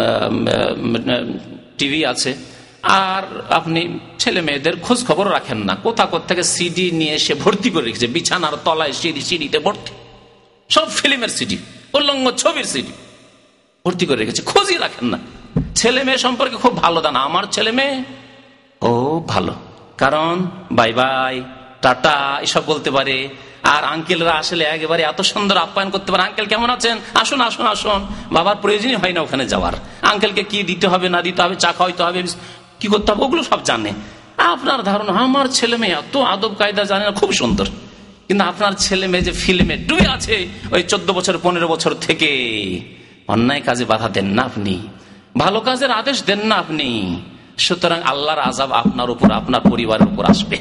টিভি আছে, আর আপনি ছেলে মেয়েদের খোঁজ খবর রাখেন না, কোথা থেকে সিডি নিয়ে এসে ভর্তি করে রেখেছে, বিছানার তলায় সিডিতে ভর্তি, সব ফিল্মের সিডি, উল্লঙ্গ ছবির সিডি ভর্তি করে রেখেছে, খোঁজই রাখেন না। ছেলে মেয়ে সম্পর্কে খুব ভালো দানা, আমার ছেলে মেয়ে ও ভালো, কারণ বাই বাই টাটা এসব বলতে পারে। আর আঙ্কেলরা আসলে একেবারে এত সুন্দর আপ্যায়ন করতে পারে, আঙ্কেল কেমন আছেন, আসুন আসুন আসুন, বাবার প্রয়োজনই হয় না ওখানে যাওয়ার। আঙ্কেলকে কি দিতে হবে না দিতে হবে, চা খাওয়াইতে হবে, কি করতে হবে, ওগুলো সব জানে। আপনার ধারণা আমার ছেলে মেয়ে এত আদব কায়দা জানে না, খুব সুন্দর। কিন্তু আপনার ছেলে মেয়ে যে ফিল্মে ডুবে আছে ওই 14 বছর 15 বছর থেকে, অন্যায় কাজে বাধা দেন না আপনি, ভালো কাজের আদেশ দেন না আপনি, সুতরাং আল্লাহর আযাব আপনার উপর, আপনার পরিবারের উপর আসবে।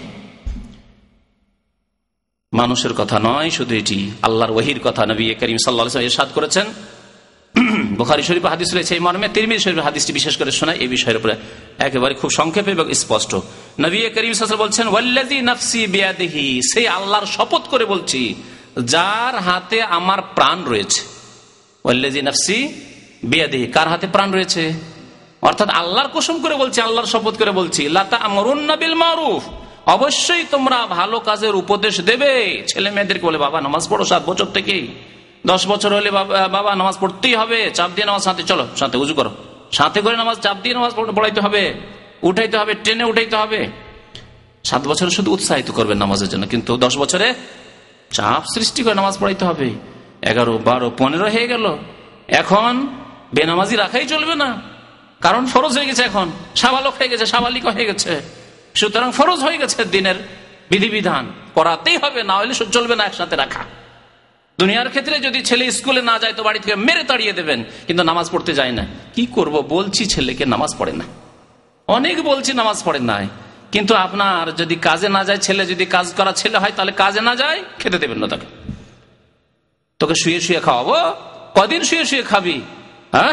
মানুষের কথা নয় শুধু এটি, আল্লাহর ওহীর কথা। নবী করিম সাল্লাল্লাহু আলাইহি ওয়াসাল্লাম ইরশাদ করেছেন, বুখারী শরীফে হাদিস রয়েছে এই মর্মে, তিরমিজি শরীফে হাদিসটি বিশেষ করে শোনায় এই বিষয়ের উপরে একেবারে খুব সংক্ষেপে এবং স্পষ্ট। নবী করিম সাল্লাল্লাহু আলাইহি ওয়াসাল্লাম বলছেন, ওয়াল্লাযী নাফসি বিয়াদিহি, সেই আল্লাহর শপথ করে বলছি যার হাতে আমার প্রাণ রয়েছে। ওয়াল্লাযী নাফসি বিয়াদিহি, কার হাতে প্রাণ রয়েছে? অর্থাৎ আল্লাহর কসম করে বলছি, আল্লাহর শপথ করে বলছি, লা তা'মুরুন্না বিল মারুফ, অবশ্যই তোমরা ভালো কাজের উপদেশ দেবে। ছেলে মেয়েদেরকে বলে বাবা নামাজ পড়ো 7 বছর থেকে, 10 বছর হলে বাবা নামাজ পড়তেই হবে, চাপ দিয়ে নামাজ, সাথে চলো, সাথে উজু করো, সাথে করে নামাজ, চাপ দিয়ে নামাজ পড়াইতে হবে, উঠাইতে হবে, ট্রেনে উঠাইতে হবে। 7 বছরে শুধু উৎসাহিত করবেন নামাজের জন্য, কিন্তু 10 বছরে চাপ সৃষ্টি করে নামাজ পড়াইতে হবে। 11, 12, 15 হয়ে গেল, এখন বেনামাজি রাখাই চলবে না, কারণ ফরজ হয়ে গেছে, এখন সাবালক হয়ে গেছে, সাবালিকা হয়ে গেছে, সুতরাং ফরজ হয়ে গেছে, দিনের বিধিবিধান করাতেই হবে, না হলে চলবে না একসাথে রাখা। দুনিয়ার ক্ষেত্রে যদি ছেলে স্কুলে না যায় তো বাড়ি থেকে মেরে তাড়িয়ে দেবেন, কিন্তু নামাজ পড়তে যায় না। কি করব, বলছি ছেলেকে নামাজ পড়ে না, অনেক বলছি নামাজ পড়ে না, কিন্তু আপনার যদি কাজে না যায়, ছেলে যদি কাজ করা ছেলে হয়, তাহলে কাজে না যায়, খেতে দেবেন না তাকে। তোকে শুয়ে শুয়ে খাওয়াবো, কদিন শুয়ে শুয়ে খাবি? হ্যাঁ,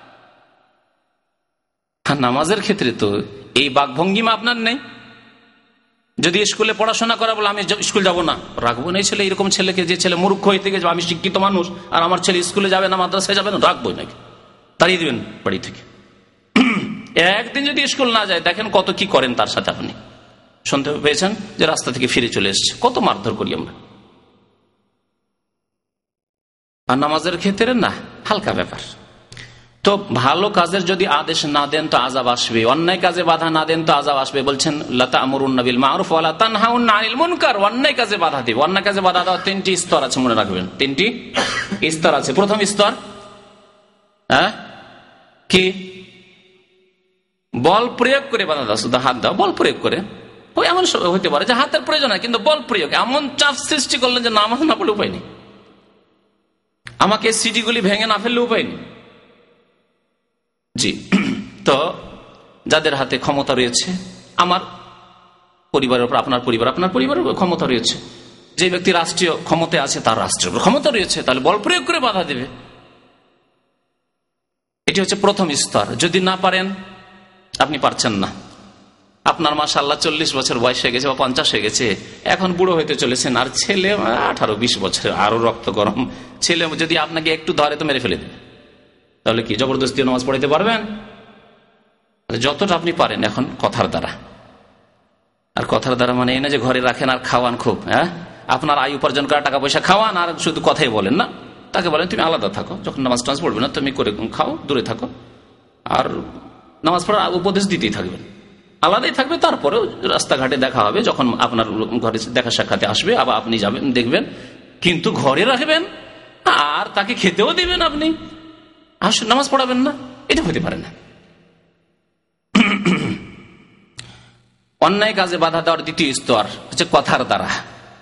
নামাজের ক্ষেত্রে তো এই বাকভঙ্গিমা আপনার নেই। যদি স্কুলে পড়াশোনা করা বলে আমি স্কুল যাব না, রাখবো না এই ছেলে, এরকম ছেলেকে, যে ছেলে মূর্খ হয়ে থেকে আমি শিক্ষিত মানুষ আর আমার ছেলে স্কুলে যাবে না, মাদ্রাসায় যাবে না, রাখবো নাকি? তাড়িয়ে দিবেন বাড়ি থেকে। একদিন যদি স্কুল না যায়, দেখেন কত কি করেন তার সাথে। আপনি শুনতে পেয়েছেন যে রাস্তা থেকে ফিরে চলে এসছে, কত মারধর করি আমরা। আর নামাজের ক্ষেত্রে না, হালকা ব্যাপার। তো ভালো কাজের যদি আদেশ না দেন তো আযাব আসবে, অন্যায় কাজে বাধা না দেন তো আযাব আসবে। বলছেন লা তা'মুরুন্না বিল মারুফ ওয়া লা তানহাউন্না আনিল মুনকার, অন্যায় কাজে বাধা দিবে। অন্যায় কাজে বাধা দেওয়ার 3টি স্তর আছে, মনে রাখবেন, 3টি স্তর আছে। প্রথম স্তর কি? বল প্রয়োগ করে বাধা দাও, শুধু হাত দাও, বল প্রয়োগ করে। ওই এমন হইতে পারে যে হাতের প্রয়োজন হয়, কিন্তু বল প্রয়োগ, এমন চাপ সৃষ্টি করলেন যে নামাজ না পড়লে উপায় নেই, আমাকে সিটিগুলি ভেঙে না ফেললে উপায় নেই। জি, তো যাদের হাতে ক্ষমতা রয়েছে, আমার পরিবারের উপর, আপনার পরিবারের উপর ক্ষমতা রয়েছে, যে ব্যক্তি রাষ্ট্রীয় ক্ষমতায় আছে তার রাষ্ট্রের উপর ক্ষমতা রয়েছে, তাহলে বল প্রয়োগ করে বাধা দেবে। এটি হচ্ছে প্রথম স্তর। যদি না পারেন, আপনি পারছেন না, আপনার মাশাআল্লাহ 40 বছর বয়স হয়ে গেছে বা 50 হয়ে গেছে, এখন বুড়ো হইতে চলেছেন, আর ছেলে 18-20 বছর, আরো রক্ত গরম ছেলে যদি আপনাকে একটু ধরে তো মেরে ফেলে দেবে, তাহলে কি জবরদস্তি নামাজ পড়াইতে পারবেন? যতটা আপনি পারেন এখন কথার দ্বারা, আর কথার দ্বারা মানে এই না যে ঘরে রাখেন আর খাওয়ান খুব, আপনার আয় উপার্জন করা টাকা পয়সা খাওয়ান আর শুধু কথাই বলেন না, তাকে বলেন তুমি আলাদা থাকো, যখন নামাজ টামাজ পড়বে না তুমি করে খাও, দূরে থাকো, আর নামাজ পড়ার উপদেশ দিতেই থাকবেন, আলাদাই থাকবে। তারপরেও রাস্তাঘাটে দেখা হবে, যখন আপনার ঘরে দেখা সাক্ষাতে আসবে, আবার আপনি যাবেন দেখবেন, কিন্তু ঘরে রাখবেন আর তাকে খেতেও দিবেন, আপনি নামাজ পড়াবেন না, এটা হতে পারে না। অন্যায় কাজে বাধা দেওয়ার দ্বিতীয় স্তর হচ্ছে কথার দ্বারা,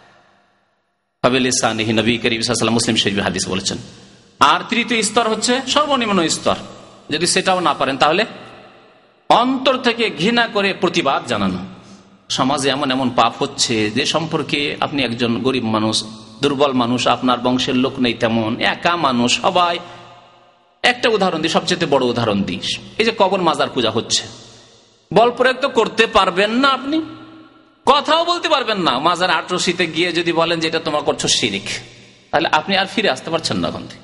নবী করিম সাল্লাল্লাহু আলাইহি ওয়াসাল্লাম মুসলিম শরীফে হাদিস বলেছেন। আর তৃতীয় স্তর হচ্ছে সর্বনিম্ন স্তর, যদি সেটাও না পারেন তাহলে অন্তর থেকে ঘৃণা করে প্রতিবাদ জানানো। সমাজে এমন এমন পাপ হচ্ছে যে সম্পর্কে আপনি একজন গরিব মানুষ, দুর্বল মানুষ, আপনার বংশের লোক নেই তেমন, একা মানুষ, সবাই। একটা উদাহরণ দিই, সবচেয়ে বড় উদাহরণ দিই, এই যে কবর মাজার পূজা হচ্ছে, বল প্রয়োগ তো করতে পারবেন না, আপনি কথাও বলতে পারবেন না। মাজার আটরশিতে গিয়ে যদি বলেন যে এটা তোমার করছো শিরিক, তাহলে আপনি আর ফিরে আসতে পারছেন না ওখান থেকে।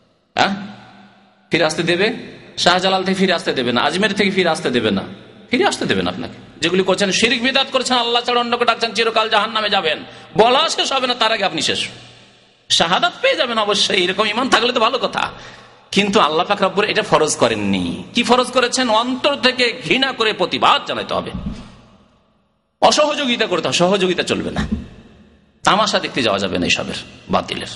ফিরে আসতে দেবে? শাহজালাল থেকে ফিরে আসতে দেবে না, আজমের থেকে ফিরে আসতে দেবে না, ফিরে আসতে দেবেন আপনাকে। যেগুলি করছেন শিরিক বিদআত করছেন, আল্লাহ ছাড়া অন্যকে ডাকছেন, চিরকাল জাহান্নামে যাবেন, বলা শেষ হবে না, তার আগে আপনি শেষ। শাহাদাত পেয়ে যাবেন অবশ্যই, এরকম ঈমান থাকলে তো ভালো কথা, কিন্তু আল্লাহ পাক রব্বুল এটা ফরজ করেননি। কি ফরজ করেছেন? অন্তর থেকে ঘৃণা করে প্রতিবাদ জানাতে হবে, অসহযোগিতা করতে হবে, সহযোগিতা চলবে না, তামাশা দেখতে যাওয়া যাবে না এইসবের, বাতিলের।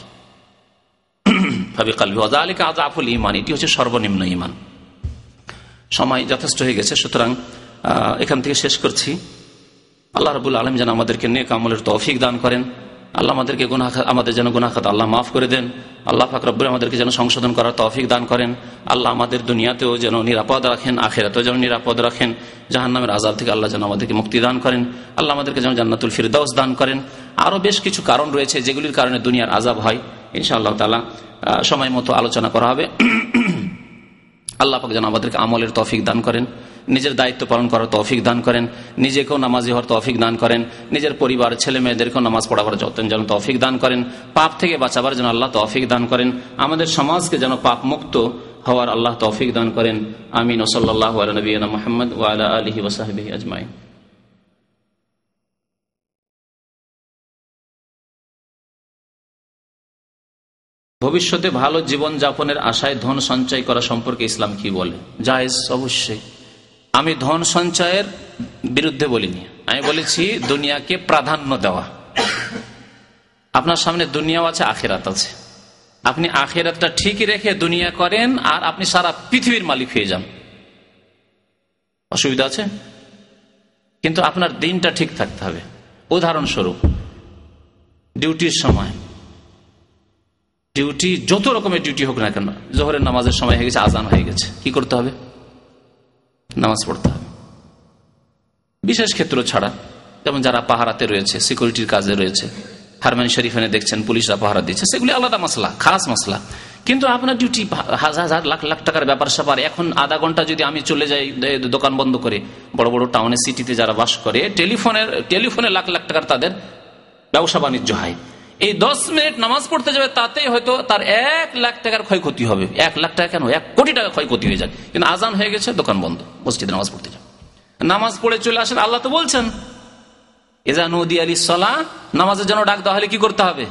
এটি হচ্ছে সর্বনিম্ন ঈমান। সময় যথেষ্ট হয়ে গেছে, সুতরাং এখান থেকে শেষ করছি। আল্লাহ রাব্বুল আলামিন যেন আমাদেরকে নেক আমলের তৌফিক দান করেন, আল্লাহ আমাদের যেন গুনাহ খাতা আল্লাহ মাফ করে দেন। আল্লাহ পাক রব্বুল আমাদেরকে যেন সংশোধন করার তৌফিক দান করেন। আল্লাহ আমাদের দুনিয়াতেও যেন নিরাপদ রাখেন, আখিরাতেও যেন নিরাপদ রাখেন। জাহান্নামের আযাব থেকে আল্লাহ যেন আমাদেরকে মুক্তি দান করেন। আল্লাহ আমাদেরকে যেন জান্নাতুল ফিরদাউস দান করেন। আরো বেশ কিছু কারণ রয়েছে যেগুলির কারণে দুনিয়ার আযাব হয়, ইনশাআল্লাহ তাআলা সময় মতো আলোচনা করা হবে। আল্লাহ পাক যেন আমাদেরকে আমলের তৌফিক দান করেন, নিজের দায়িত্ব পালন করার তৌফিক দান করেন, নিজেকেও নামাজি হওয়ার তৌফিক দান করেন, নিজের পরিবার ছেলে মেয়েদেরকেও নামাজ পড়াবার যেন তৌফিক দান করেন, পাপ থেকে বাঁচাবার যেন আল্লাহ তৌফিক দান করেন, আমাদের সমাজকে যেন পাপ মুক্ত হওয়ার আল্লাহ তৌফিক দান করেন। আমিন। ওয়া সাল্লাল্লাহু আলা নবিয়িনা মুহাম্মদ ওয়া আলা আলিহি ওয়া সাহবিহি আজমাইন। ভবিষ্যতে ভালো জীবন যাপনের আশায় ধন সঞ্চয় করা সম্পর্কে ইসলাম কি বলে? জায়েজ, অবশ্যই। আমি ধন সঞ্চয়ের বিরুদ্ধে বলিনি, আমি বলেছি দুনিয়াকে প্রাধান্য দেওয়া। আপনার সামনে দুনিয়াও আছে, আখিরাত আছে। আপনি আখিরাতটা ঠিক রেখে দুনিয়া করেন আর আপনি সারা পৃথিবীর মালিক হয়ে যান, অসুবিধা আছে? কিন্তু আপনার দিনটা ঠিক থাকতে হবে। উদাহরণস্বরূপ, ডিউটির সময়, ডিউটি যত রকমের ডিউটি হোক না কেন, জোহরের নামাজের সময় হয়ে গেছে, আজান হয়ে গেছে, কি করতে হবে? নামাজ পড়তে হবে। বিশেষ ক্ষেত্র ছাড়া, যেমন যারা পাহারাতে রয়েছে, সিকিউরিটির কাজে রয়েছে, হারমানি শরীফানে দেখছেন পুলিশরা পাহারা দিচ্ছে, সেগুলি আলাদা মাসলা, খাস মাসলা। কিন্তু আপনার ডিউটি হাজার হাজার লাখ লাখ টাকার ব্যাপার স্যাপার, এখন আধা ঘন্টা যদি আমি চলে যাই দোকান বন্ধ করে, বড় বড় টাউনে সিটিতে যারা বাস করে, টেলিফোনে লাখ লাখ টাকার তাদের ব্যবসা বাণিজ্য হয়, এই 10 মিনিট নামাজ পড়তে যাবে, তাতেই হয়তো তার 1 লাখ টাকার ক্ষয়ক্ষতি হবে। 1 লাখ টাকা কেন, 1 কোটি টাকা ক্ষয়ক্ষতি হয়ে যায়। কিন্তু আজান হয়ে গেছে, দোকান বন্ধ, মসজিদে নামাজ পড়তে যাবে, নামাজ পড়ে চলে আসেন। আল্লাহ তো বলছেন ইযা নুদিয়া লিস-সালাহ, নামাজের জন্য ডাক দেওয়া হলে কি করতে হবে?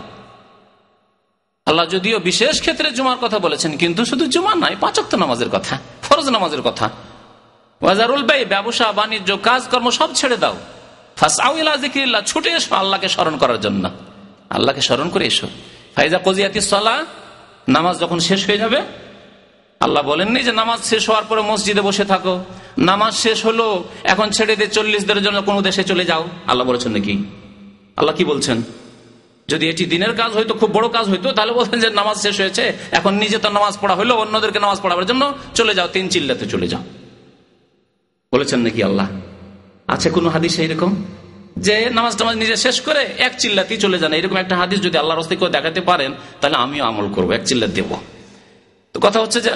আল্লাহ যদিও বিশেষ ক্ষেত্রে জুমার কথা বলেছেন, কিন্তু শুধু জুমা নয়, 5 ওয়াক্ত নামাজের কথা, ফরজ নামাজের কথা। ওয়াজারুল বাই, ব্যবসা বাণিজ্য কাজকর্ম সব ছেড়ে দাও। ফাসআউ ইলা যিকরিল্লাহ, ছুটে এসো আল্লাহকে স্মরণ করার জন্য, আল্লাহকে স্মরণ করে এসো। ফাইজা কুজিয়াতিস সালাহ, নামাজ যখন শেষ হয়ে যাবে, আল্লাহ বলেননি যে নামাজ শেষ হওয়ার পরে মসজিদে বসে থাকো, নামাজ শেষ হলো এখন ছেড়ে দিয়ে 40 দিনের জন্য কোনো দেশে চলে যাও। আল্লাহ বলেছেন নাকি? আল্লাহ কি বলছেন? যদি এটি দিনের কাজ হইতো, খুব বড় কাজ হইতো, তাহলে বলছেন যে নামাজ শেষ হয়েছে, এখন নিজে তো নামাজ পড়া হলো, অন্যদেরকে নামাজ পড়াবার জন্য চলে যাও, 3 চিল্লাতে চলে যাও, বলেছেন নাকি আল্লাহ? আছে কোন হাদিস এইরকম যে নামাজ টামাজ নিজে শেষ করে 1 চিল্লাতেই চলে যান? এরকম একটা হাদিস যদি আল্লাহর রাস্তায় কেউ দেখাতে পারেন, তাহলে আমিও আমল করবো, 1 চিল্লাত দেব। তো কথা হচ্ছে যে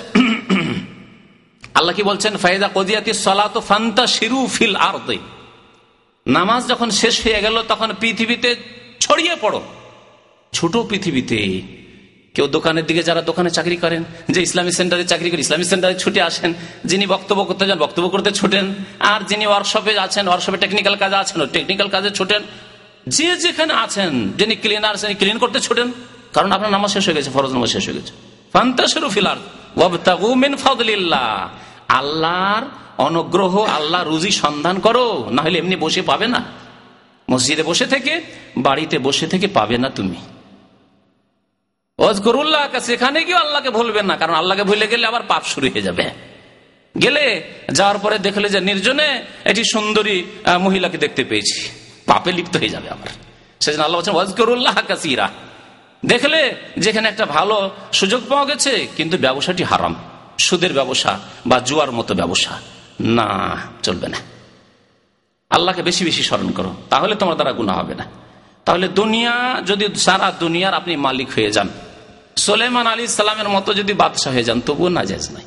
আল্লাহ কি বলছেন? ফাইজা কুদিয়াতিস সালাতু ফান্তাশিরু ফিল আরদি, নামাজ যখন শেষ হয়ে গেল তখন পৃথিবীতে ছড়িয়ে পড়ো। ছোট পৃথিবীতে, কেউ দোকানের দিকে, যারা দোকানে চাকরি করেন, যে ইসলামী সেন্টারে চাকরি করেন, ইসলামী সেন্টারে ছুটে আসেন, যিনি বক্তব্য করতে যান বক্তব্য করতে ছোটেন, আর যিনি ওয়ার্কশপে আছেন, ওয়ার্কশপে টেকনিক্যাল কাজে আছেন, টেকনিক্যাল কাজে ছোটেন, যে যেখানে আছেন, যিনি ক্লিনার আছেন ক্লিন করতে ছোটেন, কারণ আপনার নামাজ শেষ হয়ে গেছে, ফরজ নামাজ শেষ হয়ে গেছে। ফান্তাশিরু ফিল আরদ ওয়াবতাগু মিন ফাদলিল্লাহ, আল্লাহর অনুগ্রহ, আল্লাহ রুজি সন্ধান করো, না হলে এমনি বসে পাবে না। মসজিদে বসে থেকে, বাড়িতে বসে থেকে পাবে না তুমি। ওয়াজকুরুল্লাহ, সেখানে গিয়ে আল্লাহকে ভুলবেন না, কারণ আল্লাহকে ভুলে গেলে আবার পাপ শুরু হয়ে যাবে। গেলে যাওয়ার পরে দেখলে যে নির্জনে এটি সুন্দরী মহিলাকে দেখতে পেয়েছি, পাপে লিপ্ত হয়ে যাবে আবার। সেজন্য আল্লাহ বলছেন ওয়াজকুরুল্লাহ কাসীরা, দেখলে যেখানে একটা ভালো সুযোগ পাওয়া গেছে, কিন্তু ব্যবসাটি হারাম, সুদের ব্যবসা বা জুয়ার মতো ব্যবসা, না, চলবে না। আল্লাহকে বেশি বেশি স্মরণ করো, তাহলে তোমার দ্বারা গুনাহ হবে না। তাহলে দুনিয়া, যদি সারা দুনিয়ার আপনি মালিক হয়ে যান, সুলাইমান আলাইহিস সালামের মতো যদি বাদশা হয়ে যান, তবুও নাজায়েজ নাই।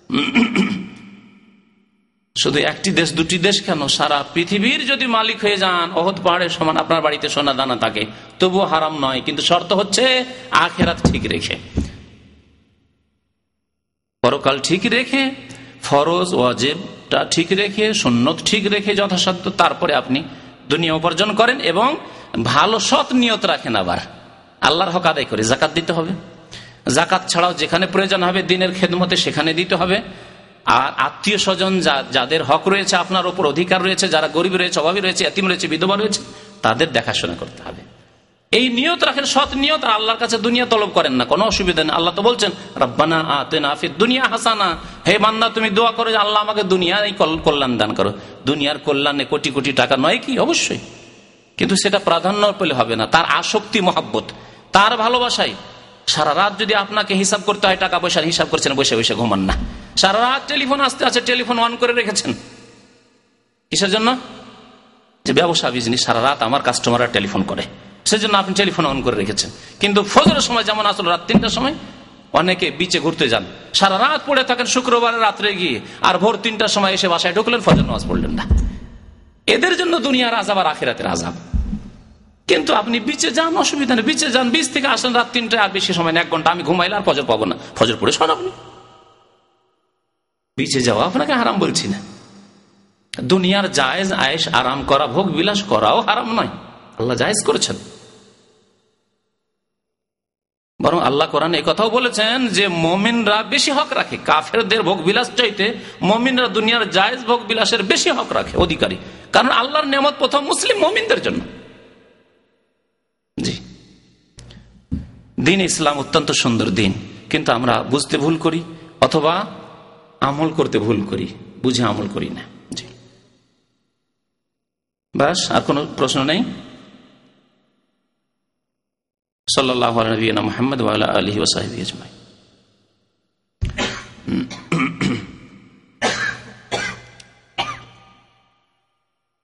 শুধু একটি দেশ, দুটি দেশ কেন, সারা পৃথিবীর যদি মালিক হয়ে যান, ওহদ পাহাড়ের সমান আপনার বাড়িতে সোনা দানা থাকে, তবুও হারাম নয়। কিন্তু শর্ত হচ্ছে আখিরাত ঠিক রেখে, পরকাল ঠিক রেখে, ফরজ ওয়াজিবটা ঠিক রেখে, সুন্নত ঠিক রেখে যথাসাধ্য, তারপরে আপনি দুনিয়া উপার্জন করেন এবং ভালো সৎ নিয়ত রাখেন। আবার আল্লাহর হক আদায় করে যাকাত দিতে হবে। যাকাত ছাড়াও যেখানে প্রয়োজন হবে দিনের খেদমতে, সেখানে দিতে হবে। আর আত্মীয় স্বজন যাদের হক রয়েছে, আপনার উপর অধিকার রয়েছে, যারা গরিব রয়েছে, অভাবী রয়েছে, এতিম রয়েছে, বিধবা রয়েছে, তাদের দেখাশোনা করতে হবে। এই নিয়ত রাখেন, সৎ নিয়ত। আর আল্লাহর কাছে দুনিয়া তলব করেন না, কোনো অসুবিধা নেই। আল্লাহ তো বলছেন রব্বানা আতিনা ফিদ দুনিয়া হাসানা, হে বান্দা তুমি দোয়া করো যে আল্লাহ আমাকে দুনিয়ার এই কল্যাণ দান করো। দুনিয়ার কল্যাণে কোটি কোটি টাকা নয় কি? অবশ্যই কিন্তু সেটা প্রাধান্য পেলে হবে না, তার আসক্তি মহাব্বত, তার ভালোবাসাই। সারা রাত যদি আপনাকে হিসাব করতে হয়, টাকা পয়সার হিসাব করছেন, বসে বসে ঘুমান না। সারা রাত টেলিফোন আসতে আছে, টেলিফোন অন করে রেখেছেন কিসের জন্য? যে ব্যবসা বিজনেস, সারা রাত আমার কাস্টমাররা টেলিফোন করে, সেজন্য আপনি টেলিফোন অন করে রেখেছেন। কিন্তু ফজরের সময় যেমন আসলে রাত 3টার সময় অনেকে বিচে ঘুরতে যান, সারা রাত পড়ে থাকেন শুক্রবারের রাত্রে গিয়ে, আর ভোর 3টার সময় এসে বাসায় ঢুকলেন, ফজর নামাজ পড়লেন না। এদের জন্য দুনিয়ার আযাব আর আখিরাতের আযাব। কিন্তু আপনি বিচে যান, অসুবিধা নেই, বিচে যান, বিচ থেকে আসেন রাত 3টায়, আর বেশি সময় না, 1 ঘন্টা আমি ঘুমাইলে আর ফজর পাবো না, ফজর পড়ে শোন। আপনি বিচে যাওয়া আপনাকে হারাম বলছি না। দুনিয়ার জায়েজ আয়েশ আরাম করা, ভোগ বিলাস করাও হারাম নয়, আল্লাহ জায়েজ করেছেন। বরং আল্লাহ কোরআনে এই কথাও বলেছেন যে মুমিনরা বেশি হক রাখে, কাফেরদের ভোগ বিলাস চাইতে মুমিনরা দুনিয়ার জায়েজ ভোগ বিলাসের বেশি হক রাখে, অধিকারী। কারণ আল্লাহর নিয়ামত প্রথম মুসলিম মুমিনদের জন্য। জি, দিন ইসলাম অত্যন্ত সুন্দর দিন, কিন্তু আমরা বুঝতে ভুল করি অথবা আমল করতে ভুল করি, বুঝে আমল করি না। জি, বাস, আর কোন প্রশ্ন নেই। সাল্লাল্লাহু আলা নবিয়িনা মুহাম্মদ ওয়া আলা আলিহি ওয়া সাহবিহি আজমাইন।